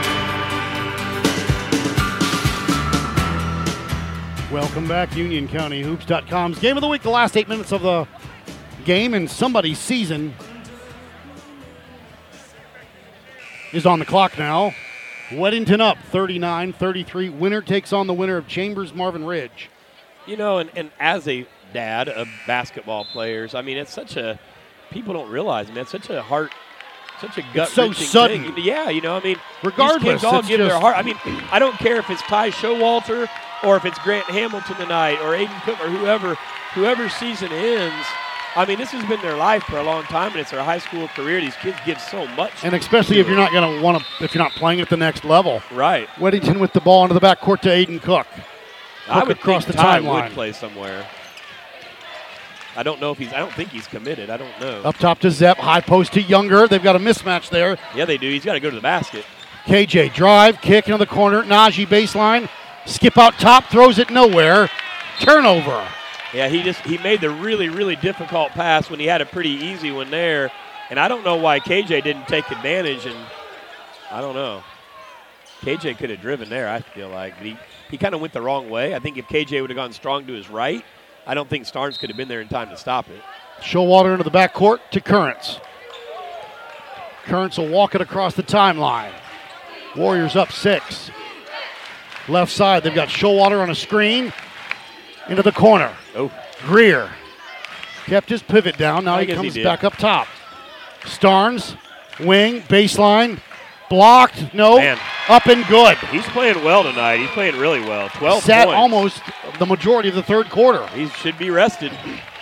Welcome back, UnionCountyHoops.com's Game of the Week. The last 8 minutes of the game in somebody's season is on the clock now. Weddington up 39-33. Winner takes on the winner of Chambers Marvin Ridge. You know, and as a dad of basketball players, I mean, it's such a people don't realize, man, it's such a gut-wrenching sudden thing. Yeah, you know, I mean, regardless, these kids all it's give their just heart. I mean, I don't care if it's Ty Showalter or if it's Grant Hamilton tonight or Aiden Cook or whoever season ends. I mean, this has been their life for a long time, and it's their high school career. These kids give so much. And especially if you're not going to want to, if you're not playing at the next level. Right. Weddington with the ball into the backcourt to Aiden Cook. I would across think the Ty timeline. would play somewhere. I don't think he's committed. I don't know. Up top to Zepp, high post to Younger. They've got a mismatch there. Yeah, they do. He's got to go to the basket. KJ drive, kick into the corner. Najee baseline, skip out top, throws it nowhere. Turnover. Yeah, he made the really, really difficult pass when he had a pretty easy one there. And I don't know why KJ didn't take advantage, and I don't know. KJ could have driven there, I feel like. But he kind of went the wrong way. I think if KJ would have gone strong to his right, I don't think Starnes could have been there in time to stop it. Showalter into the backcourt to Currents. Currents will walk it across the timeline. Warriors up 6. Left side, they've got Showalter on a screen. Into the corner. Oh. Greer kept his pivot down. Now I he guess comes he did. back up top. Starnes, wing, baseline, blocked. No, Man. up and good. He's playing well tonight. He's playing really well. 12 Sat points. almost the majority of the third quarter. He should be rested.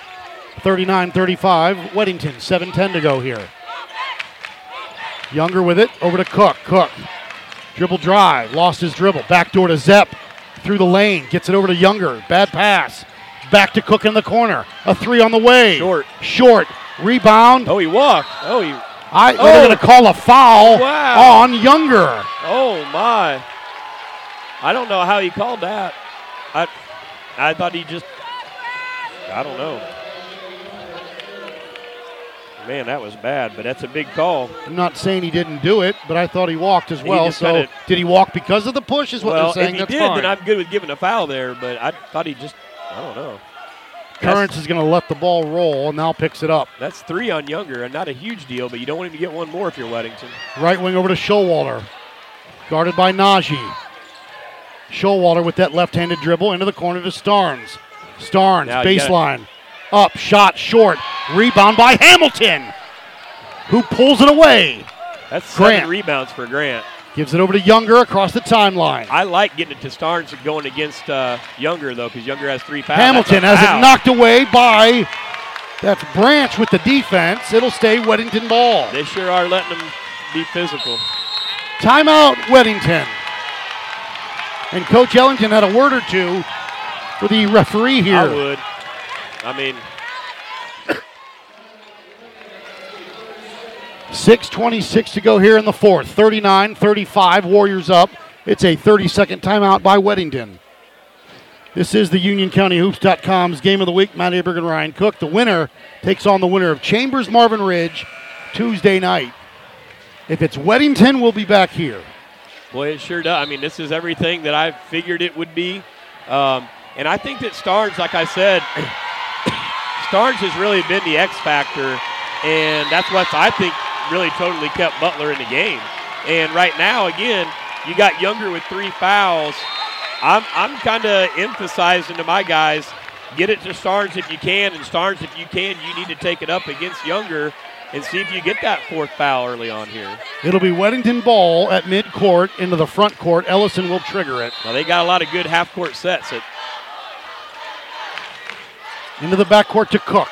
39-35, Weddington, 7:10 to go here. Younger with it, over to Cook. Cook, dribble drive, lost his dribble. Backdoor to Zepp, through the lane, gets it over to Younger. Bad pass. Back to Cook in the corner. A three on the way. Short. Rebound. Oh, he walked. They're going to call a foul on Younger. Oh, my. I don't know how he called that. I thought he just, I don't know. Man, that was bad, but that's a big call. I'm not saying he didn't do it, but I thought he walked as well. So did he walk because of the push is what they're saying? If he That's did, fine. then I'm good with giving a foul there, but I thought he just, I don't know. Currents is going to let the ball roll and now picks it up. That's 3 on Younger, and not a huge deal, but you don't want him to get one more if you're Weddington. Right wing over to Showalter. Guarded by Najee. Showalter with that left-handed dribble into the corner to Starnes. Starnes, Now you baseline. Up, shot, short. Rebound by Hamilton, who pulls it away. That's 7 Grant rebounds for Grant. Gives it over to Younger across the timeline. I like getting it to Starnes and going against Younger, though, because Younger has 3 fouls. Hamilton has it knocked away by, that's Branch with the defense. It'll stay Weddington ball. They sure are letting them be physical. Timeout, Weddington. And Coach Ellington had a word or two for the referee here. I would. I mean, 6:26 to go here in the fourth. 39-35, Warriors up. It's a 30-second timeout by Weddington. This is the UnionCountyHoops.com's Game of the Week. Matt Aberg and Ryan Cook. The winner takes on the winner of Chambers Marvin Ridge Tuesday night. If it's Weddington, we'll be back here. boy, it sure does. I mean, this is everything that I figured it would be. And I think that Starnes, like I said, Starnes has really been the X factor, and that's what I think really totally kept Butler in the game. And right now, again, you got Younger with 3 fouls. I'm kind of emphasizing to my guys, get it to Starnes if you can, and Starnes, if you can, you need to take it up against Younger and see if you get that 4th foul early on here. It'll be Weddington ball at midcourt into the front court. Ellison will trigger it. Well, they got a lot of good half-court sets. Into the backcourt to Cook.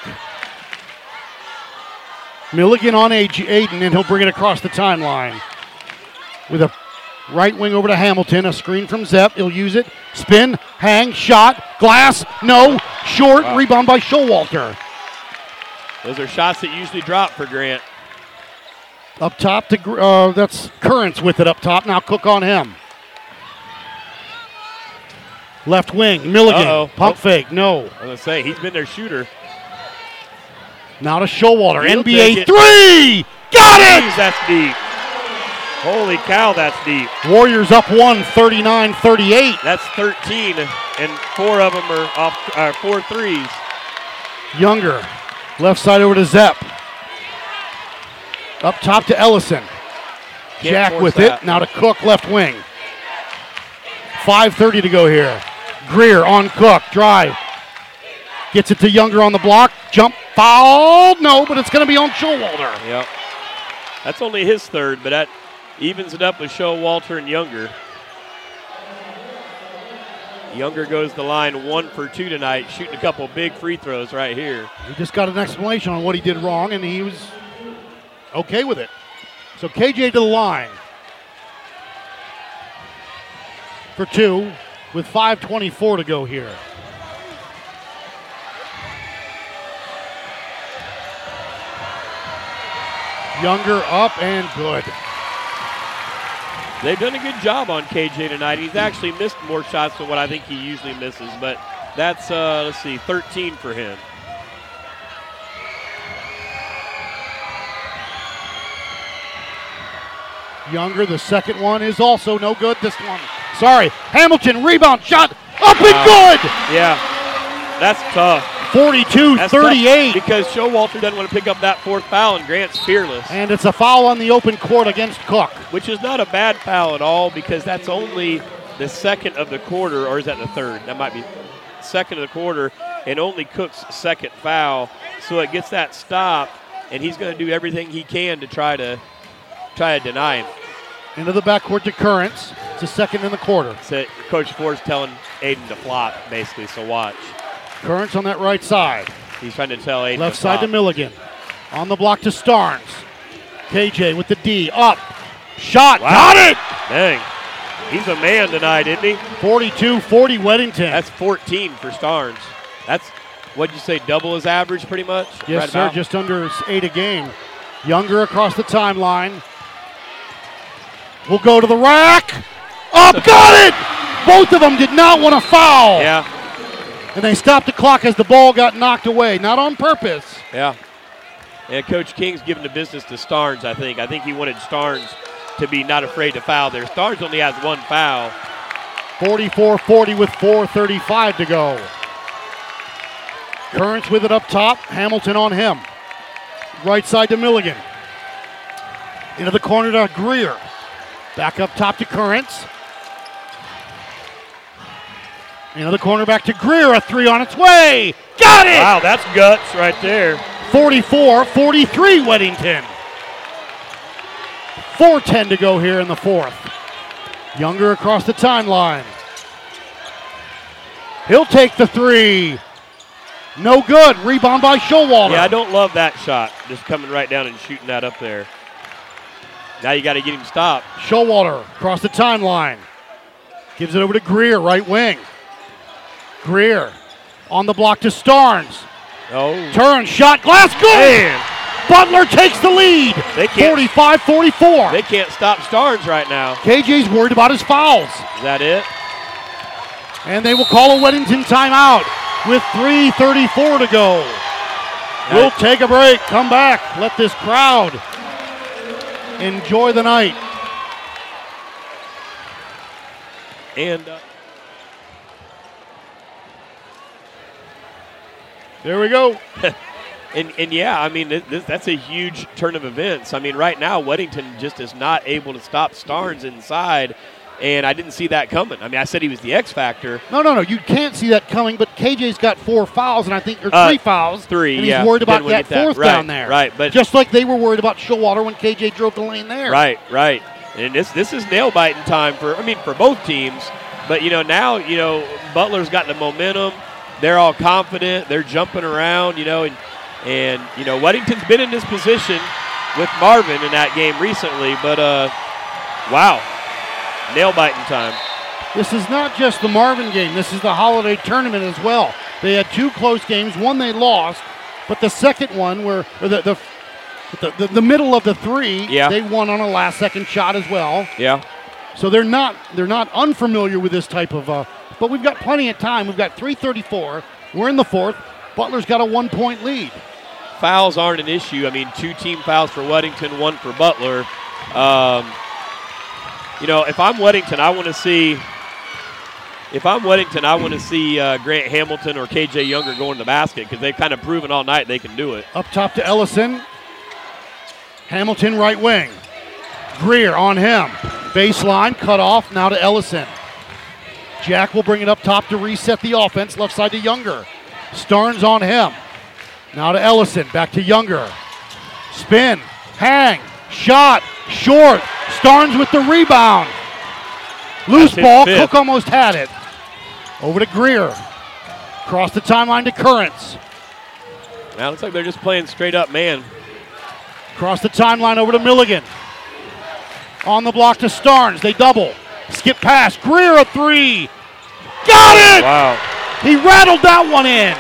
Milligan on Aiden, and he'll bring it across the timeline. With a right wing over to Hamilton, a screen from Zepp. He'll use it. Spin, hang, shot, glass, no, short, rebound by Showalter. Those are shots that usually drop for Grant. Up top to, that's Currents with it up top. Now Cook on him. Left wing, Milligan, pump fake, no. I was going to say, he's been their shooter. Now to Showalter, He'll NBA take it. 3! Got it! Jeez, that's deep. Holy cow, that's deep. Warriors up 1, 39-38. That's 13, and 4 of them are off 4 threes. Younger, left side over to Zepp. Up top to Ellison. Jack with it. Now to Cook, left wing. 5:30 to go here. Greer on Cook. Drive. Gets it to Younger on the block. Jump. Foul. No, but it's going to be on Showalter. Yep. That's only his third, but that evens it up with Showalter and Younger. Younger goes the line 1 for 2 tonight, shooting a couple big free throws right here. He just got an explanation on what he did wrong, and he was okay with it. So KJ to the line for 2 with 5:24 to go here. Younger up and good. They've done a good job on KJ tonight. He's actually missed more shots than what I think he usually misses, but that's, 13 for him. Younger, the second one is also no good. This one, sorry. Hamilton, rebound, shot, up and good! Yeah, that's tough. 42-38. Because Showalter doesn't want to pick up that fourth foul, and Grant's fearless. And it's a foul on the open court against Cook. Which is not a bad foul at all, because that's only the second of the quarter, or is that the third? That might be second of the quarter, and only Cook's second foul. So it gets that stop, and he's going to do everything he can to try to deny him. Into the backcourt to Currents. It's a second in the quarter. So Coach Ford's telling Aiden to flop, basically, so watch. Currents on that right side. He's trying to tell Aiden left to side flop. to Milligan. On the block to Starnes. KJ with the D. Up. Shot. Wow. Got it! Dang. He's a man tonight, isn't he? 42-40 Weddington. That's 14 for Starnes. That's, what'd you say, double his average pretty much? Yes, right sir. about? Just under 8 a game. Younger across the timeline. Will go to the rack. Up, got it! Both of them did not want to foul. Yeah. And they stopped the clock as the ball got knocked away. Not on purpose. Yeah. And Coach King's giving the business to Starnes, I think. I think he wanted Starnes to be not afraid to foul there. Starnes only has one foul. 44-40 with 4:35 to go. Currents with it up top. Hamilton on him. Right side to Milligan. Into the corner to Greer. Back up top to Currents. Into the corner back to Greer. A three on its way. Got it! Wow, that's guts right there. 44-43 Weddington. 4:10 to go here in the fourth. Younger across the timeline. He'll take the three. No good. Rebound by Showalter. Yeah, I don't love that shot. Just coming right down and shooting that up there. Now you got to get him stopped. Showalter across the timeline. Gives it over to Greer, right wing. Greer on the block to Starnes. Oh. Turn, shot, glass, good! Man. Butler takes the lead. 45-44. They can't stop Starnes right now. KJ's worried about his fouls. Is that it? And they will call a Weddington timeout with 3:34 to go. We'll take a break, come back, let this crowd enjoy the night. And there we go. and yeah, I mean, that's a huge turn of events. I mean, right now, Weddington just is not able to stop Starnes inside, and I didn't see that coming. I mean, I said he was the X factor. No, you can't see that coming, but KJ's got 4 fouls, and I think, or 3 fouls. 3, and yeah. he's worried about that that fourth right, down there. Right, but just like they were worried about Showalter when KJ drove the lane there. Right. And this is nail-biting time for both teams. But, now, Butler's got the momentum. They're all confident. They're jumping around, and Weddington's been in this position with Marvin in that game recently. But, wow, nail-biting time. This is not just the Marvin game. This is the holiday tournament as well. They had 2 close games. One they lost, but the second one, the middle of the 3, they won on a last-second shot as well. Yeah. So they're not unfamiliar with this type of. But we've got plenty of time. We've got 3:34. We're in the fourth. Butler's got a 1-point lead. Fouls aren't an issue. I mean, 2 team fouls for Weddington, 1 for Butler. If I'm Weddington, I want to see. Grant Hamilton or KJ Younger going to the basket because they've kind of proven all night they can do it. Up top to Ellison. Hamilton right wing. Greer on him. Baseline, cut off, now to Ellison. Jack will bring it up top to reset the offense. Left side to Younger. Starnes on him. Now to Ellison, back to Younger. Spin, hang, shot, short. Starnes with the rebound. Loose ball, Cook almost had it. Over to Greer. Across the timeline to Currents. Now it looks like they're just playing straight up man. Across the timeline over to Milligan. On the block to Starnes. They double. Skip pass. Greer a three. Got it! Wow. He rattled that one in.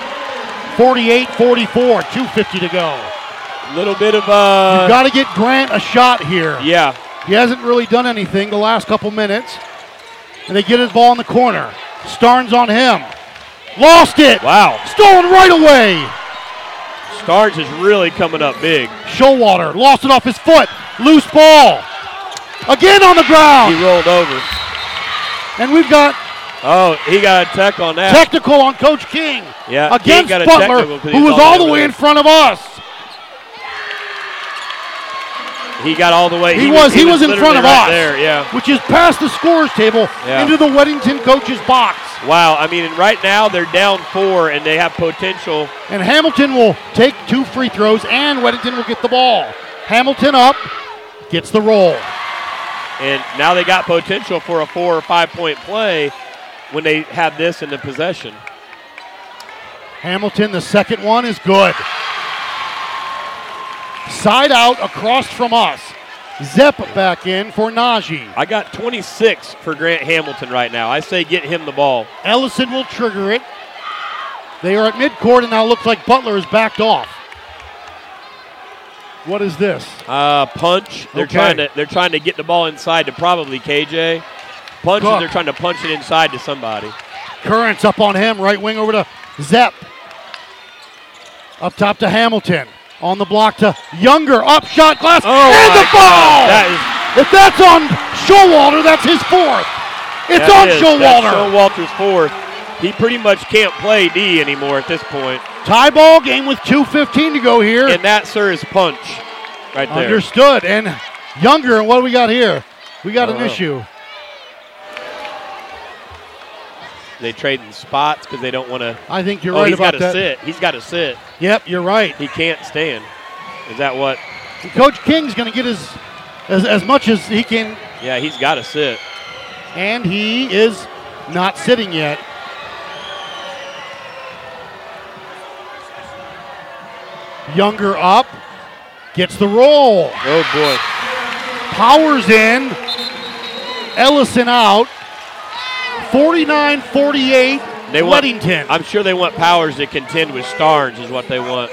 48-44. 2:50 to go. Little bit of You got to get Grant a shot here. Yeah. He hasn't really done anything the last couple minutes. And they get his ball in the corner. Starnes on him. Lost it. Wow. Stolen right away. Starnes is really coming up big. Showalter lost it off his foot. Loose ball. Again on the ground. He rolled over. And we've got he got a tech on that. Technical on Coach King. Yeah, against King got a Butler, technical who was all the way in front of us. He got all the way. He was in front of us. There, yeah. Which is past the scorer's table into the Weddington coach's box. Wow, I mean, right now they're down 4 and they have potential. And Hamilton will take 2 free throws and Weddington will get the ball. Hamilton up, gets the roll. And now they got potential for a 4 or 5 point play when they have this in the possession. Hamilton, the second one is good. Side out across from us. Zepp back in for Najee. I got 26 for Grant Hamilton right now. I say get him the ball. Ellison will trigger it. They are at midcourt and now looks like Butler is backed off. What is this? Punch. They're trying to get the ball inside to probably KJ. Punch, and they're trying to punch it inside to somebody. Currents up on him, right wing over to Zepp. Up top to Hamilton. On the block to Younger, up shot glass, and the ball! If that's on Showalter, that's his 4th. It's on Showalter. Showalter's 4th. He pretty much can't play D anymore at this point. Tie ball game with 2:15 to go here. And that, sir, is punch right there. Understood. And Younger, and what do we got here? We got an issue. They trading spots because they don't want to. I think you're right about that. He's got to sit. Yep, you're right. He can't stand. Is that what? Coach King's going to get his as much as he can. Yeah, he's got to sit. And he is not sitting yet. Younger up, gets the roll. Oh, boy. Powers in, Ellison out. 49-48, Weddington. I'm sure they want Powers to contend with Starnes is what they want.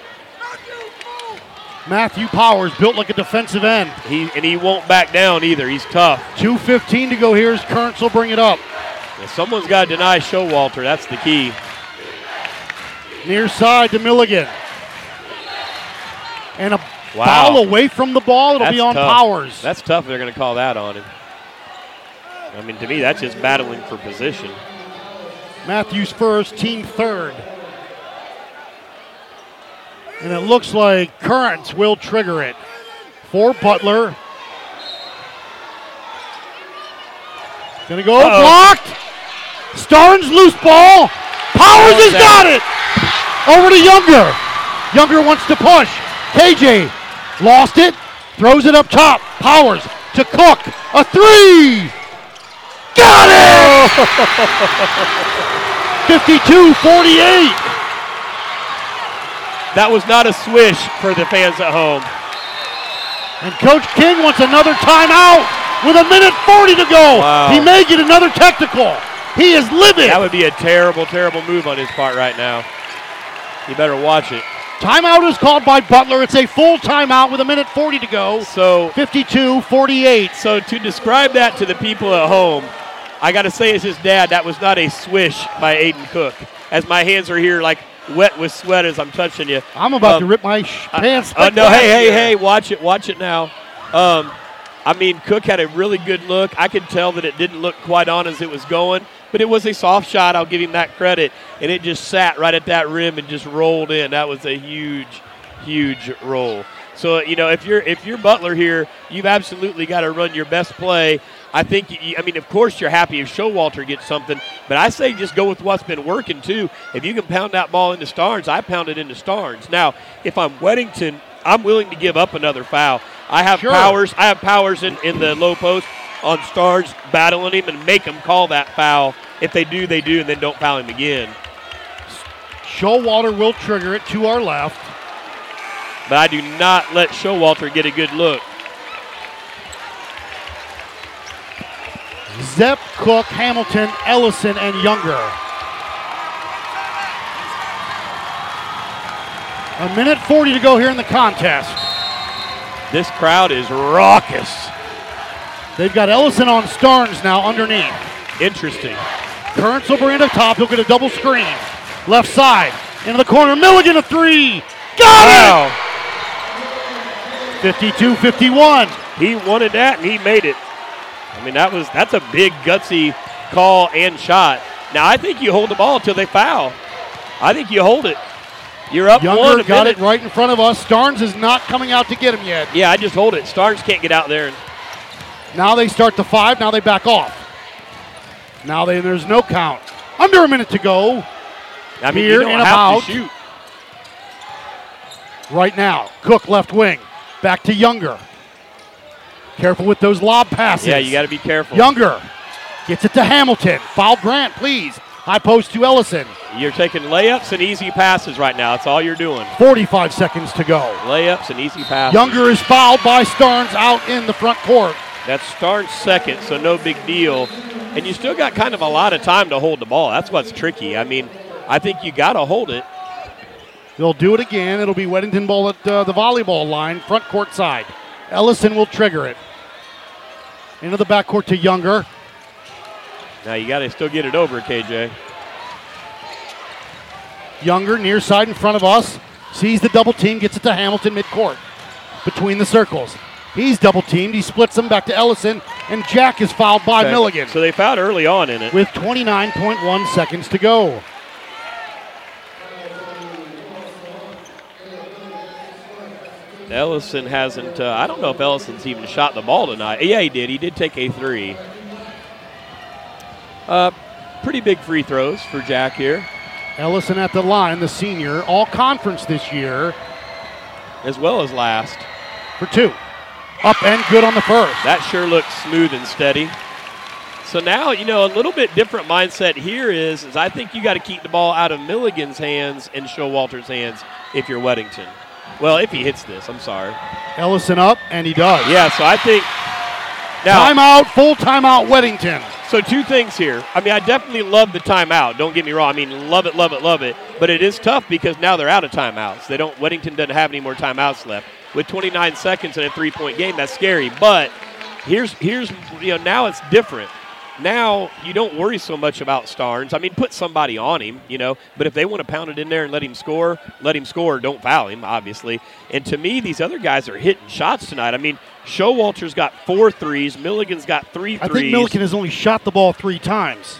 Matthew Powers built like a defensive end. He won't back down either. He's tough. 2:15 to go here as Currents will bring it up. Yeah, someone's got to deny Showalter. That's the key. Near side to Milligan. And a foul away from the ball. It'll be on Powers. That's tough if they're going to call that on him. I mean, to me, that's just battling for position. Matthews first, team third. And it looks like Currents will trigger it for Butler. Gonna go blocked. Starnes loose ball. Powers has got it. Over to Younger. Younger wants to push. KJ lost it. Throws it up top. Powers to Cook. A three. Got it! 52-48. That was not a swish for the fans at home. And Coach King wants another timeout with 1:40 to go. Wow. He may get another technical. He is livid. That would be a terrible, terrible move on his part right now. You better watch it. Timeout is called by Butler. It's a full timeout with 1:40 to go. So 52-48. So to describe that to the people at home, I got to say as his dad, that was not a swish by Aiden Cook. As my hands are here like wet with sweat as I'm touching you. I'm about to rip my pants. No, hey, watch it now. I mean, Cook had a really good look. I could tell that it didn't look quite on as it was going, but it was a soft shot. I'll give him that credit. And it just sat right at that rim and just rolled in. That was a huge, huge roll. So, if you're Butler here, you've absolutely got to run your best play. I think, of course you're happy if Showalter gets something, but I say just go with what's been working too. If you can pound that ball into Starnes, I pound it into Starnes. Now, if I'm Weddington, I'm willing to give up another foul. I have Powers. I have Powers in the low post on Starnes, battling him and make him call that foul. If they do, they do, and then don't foul him again. Showalter will trigger it to our left. But I do not let Showalter get a good look. Zepp, Cook, Hamilton, Ellison, and Younger. A minute 40 to go here in the contest. This crowd is raucous. They've got Ellison on Starnes now underneath. Interesting. Currents will bring it up top. He'll get a double screen. Left side. Into the corner. Milligan a three. Got it! 52-51. He wanted that, and he made it. I mean, that's a big, gutsy call and shot. Now, I think you hold the ball until they foul. I think you hold it. You're up Younger one. Got it right in front of us. Starnes is not coming out to get him yet. Yeah, I just hold it. Starnes can't get out there. Now they start the 5. Now they back off. Now there's no count. Under a minute to go. I mean, here you don't and have about. to shoot. Right now, Cook left wing. Back to Younger. Careful with those lob passes. Yeah, you got to be careful. Younger gets it to Hamilton. Foul Grant, please. High post to Ellison. You're taking layups and easy passes right now. That's all you're doing. 45 seconds to go. Layups and easy passes. Younger is fouled by Starnes out in the front court. That's Starnes' second, so no big deal. And you still got kind of a lot of time to hold the ball. That's what's tricky. I mean, I think you got to hold it. They'll do it again. It'll be Weddington ball at the volleyball line, front court side. Ellison will trigger it. Into the backcourt to Younger. Now you got to still get it over, KJ. Younger near side in front of us. Sees the double team, gets it to Hamilton midcourt. Between the circles. He's double teamed. He splits them back to Ellison, and Jack is fouled by Milligan. So they fouled early on in it. With 29.1 seconds to go. Ellison hasn't, I don't know if Ellison's even shot the ball tonight. Yeah, he did. He did take a three. Pretty big free throws for Jack here. Ellison at the line, the senior, all conference this year. As well as last. For two. Up and good on the first. That sure looks smooth and steady. So now, a little bit different mindset here is I think you got to keep the ball out of Milligan's hands and Showalter's hands if you're Weddington. Well, if he hits this, I'm sorry. Ellison up, and he does. Yeah, so I think. Now, timeout, full timeout, Weddington. So two things here. I mean, I definitely love the timeout. Don't get me wrong. I mean, love it, love it, love it. But it is tough because now they're out of timeouts. Weddington doesn't have any more timeouts left. With 29 seconds in a three-point game, that's scary. But here's now it's different. Now you don't worry so much about Starnes. I mean, put somebody on him, But if they want to pound it in there and let him score. Don't foul him, obviously. And to me, these other guys are hitting shots tonight. I mean, Showalter's got 4 threes. Milligan's got 3 threes. I think Milligan has only shot the ball 3 times.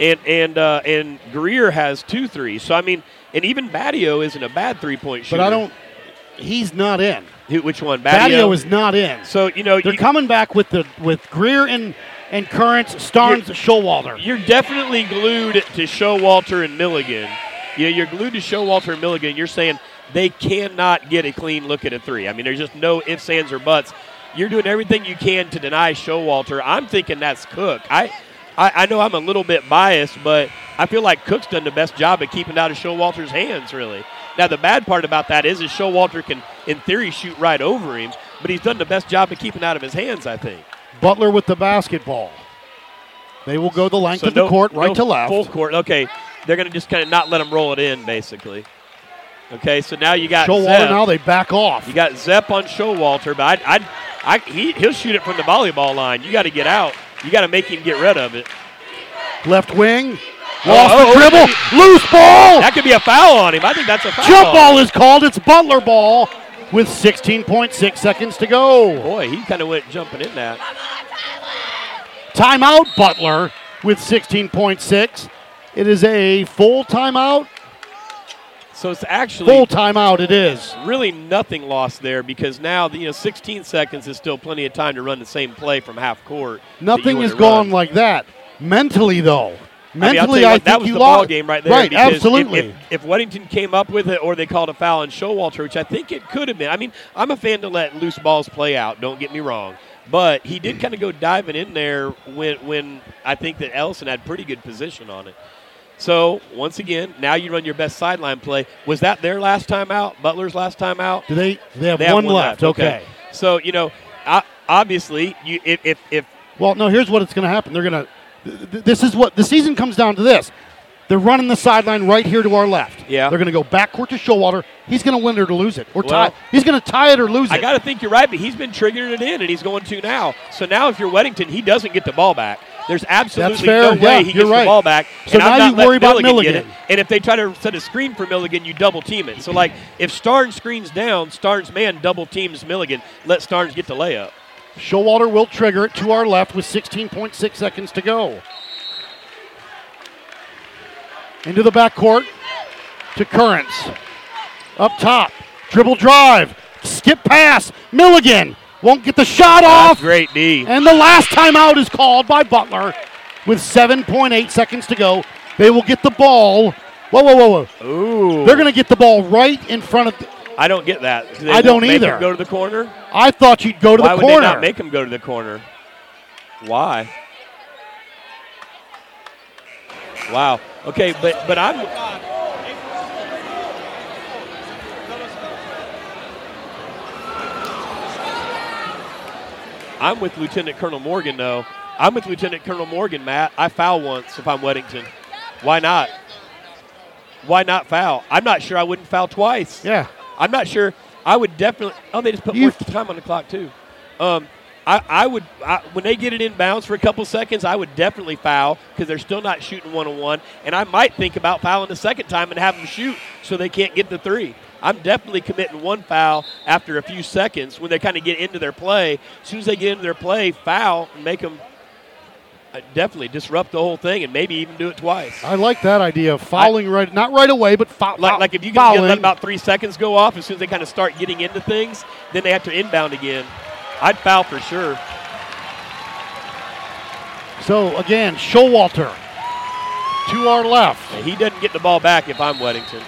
And Greer has 2 threes. So, I mean, and even Badio isn't a bad three-point shooter. But he's not in. Which one? Badio is not in. So, they're coming back with Greer and Currents, Starnes, Showalter. You're definitely glued to Showalter and Milligan. You're glued to Showalter and Milligan. You're saying they cannot get a clean look at a three. I mean, there's just no ifs, ands, or buts. You're doing everything you can to deny Showalter. I'm thinking that's Cook. I know I'm a little bit biased, but I feel like Cook's done the best job of keeping it out of Showalter's hands, really. Now, the bad part about that is Showalter can, in theory, shoot right over him, but he's done the best job of keeping it out of his hands, I think. Butler with the basketball. They will go the length of the court, right to left. Full court. Okay, they're going to just kind of not let him roll it in, basically. Okay, so now you got Showalter. Zepp. Now they back off. You got Zepp on Showalter, but he'll shoot it from the volleyball line. You got to get out. You got to make him get rid of it. Left wing. Lost the dribble. Loose ball. That could be a foul on him. I think that's a foul. Jump ball is called. It's Butler ball with 16.6 seconds to go. Boy, he kind of went jumping in that. Timeout, Butler with 16.6. It is a full timeout. So it's actually full timeout. It is really nothing lost there because now 16 seconds is still plenty of time to run the same play from half court. Nothing is gone like that. Mentally, though. Mentally, I think that was you the lost. ball game right there. Right, because absolutely. If Weddington came up with it or they called a foul on Showalter, which I think it could have been. I mean, I'm a fan to let loose balls play out. Don't get me wrong. But he did kind of go diving in there when I think that Ellison had pretty good position on it. So, once again, now you run your best sideline play. Was that their last time out, Butler's last time out? Do they have one left. Okay. So, obviously, if well, no, here's what it's going to happen. They're going to this is what the season comes down to this. They're running the sideline right here to our left. Yeah. They're going to go backcourt to Showalter. He's going to win it or lose it. Or tie. He's going to tie it or lose it. I got to think you're right, but he's been triggering it in, and he's going to now. So now if you're Weddington, he doesn't get the ball back. There's absolutely no way he gets the ball back. So and now I'm you not worry about Milligan Milligan. Get it. And if they try to set a screen for Milligan, you double team it. So, like, if Starnes screens down, Starnes' man double teams Milligan. Let Starnes get the layup. Showalter will trigger it to our left with 16.6 seconds to go. Into the backcourt to Currents. Up top. Dribble drive. Skip pass. Milligan won't get the shot off. Great D. And the last timeout is called by Butler with 7.8 seconds to go. They will get the ball. Whoa. Ooh. They're going to get the ball right in front of I don't get that. I don't make either. Him go to the corner? I thought you'd go to the corner. Why would they not make him go to the corner? Why? Wow. Okay, but I'm with Lieutenant Colonel Morgan, though. I'm with Lieutenant Colonel Morgan, Matt. I foul once if I'm Weddington. Why not? Why not foul? I'm not sure I wouldn't foul twice. Yeah. I'm not sure. I would definitely. Oh, they just put more time on the clock, too. I would when they get it inbounds for a couple seconds, I would definitely foul because they're still not shooting one-on-one. And I might think about fouling the second time and have them shoot so they can't get the three. I'm definitely committing one foul after a few seconds when they kind of get into their play. As soon as they get into their play, foul and make them definitely disrupt the whole thing and maybe even do it twice. I like that idea of fouling not right away, but like if you can let about 3 seconds go off, as soon as they kind of start getting into things, then they have to inbound again. I'd foul for sure. So, again, Showalter to our left. And he doesn't get the ball back if I'm Weddington.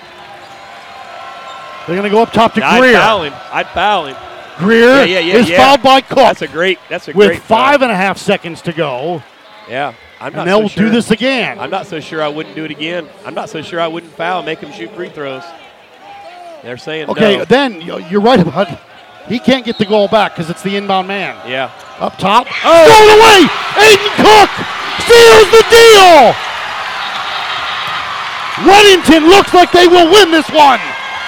They're going to go up top to Greer. I'd foul him. Greer is fouled by Cook. That's a great with 5.5 seconds to go. Yeah. And they'll do this again. I'm not so sure I wouldn't do it again. I'm not so sure I wouldn't foul, make them shoot free throws. They're saying okay, no. Then you're right about it. He can't get the goal back because it's the inbound man. Yeah. Up top. Oh! Thrown away! Aiden Cook seals the deal! Weddington looks like they will win this one.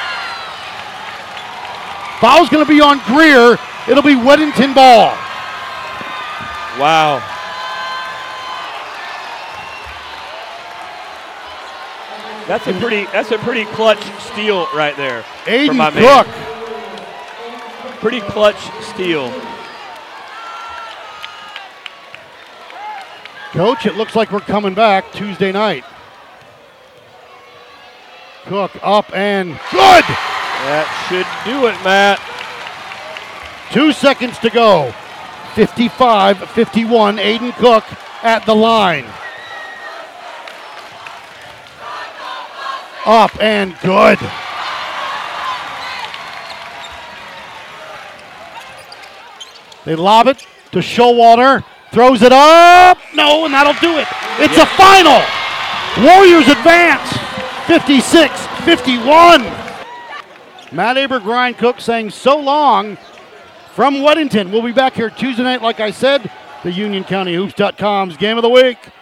Foul's going to be on Greer. It'll be Weddington ball. Wow. That's a pretty clutch steal right there. Aiden Cook. Pretty clutch steal. Coach, it looks like we're coming back Tuesday night. Cook up and good. That should do it, Matt. 2 seconds to go. 55-51. Aiden Cook at the line. Up and good. They lob it to Showalter. Throws it up. No, and that'll do it. It's a final. Warriors advance. 56-51. Matt Abergrind Cook saying so long from Weddington. We'll be back here Tuesday night, like I said. The UnionCountyHoops.com's Game of the Week.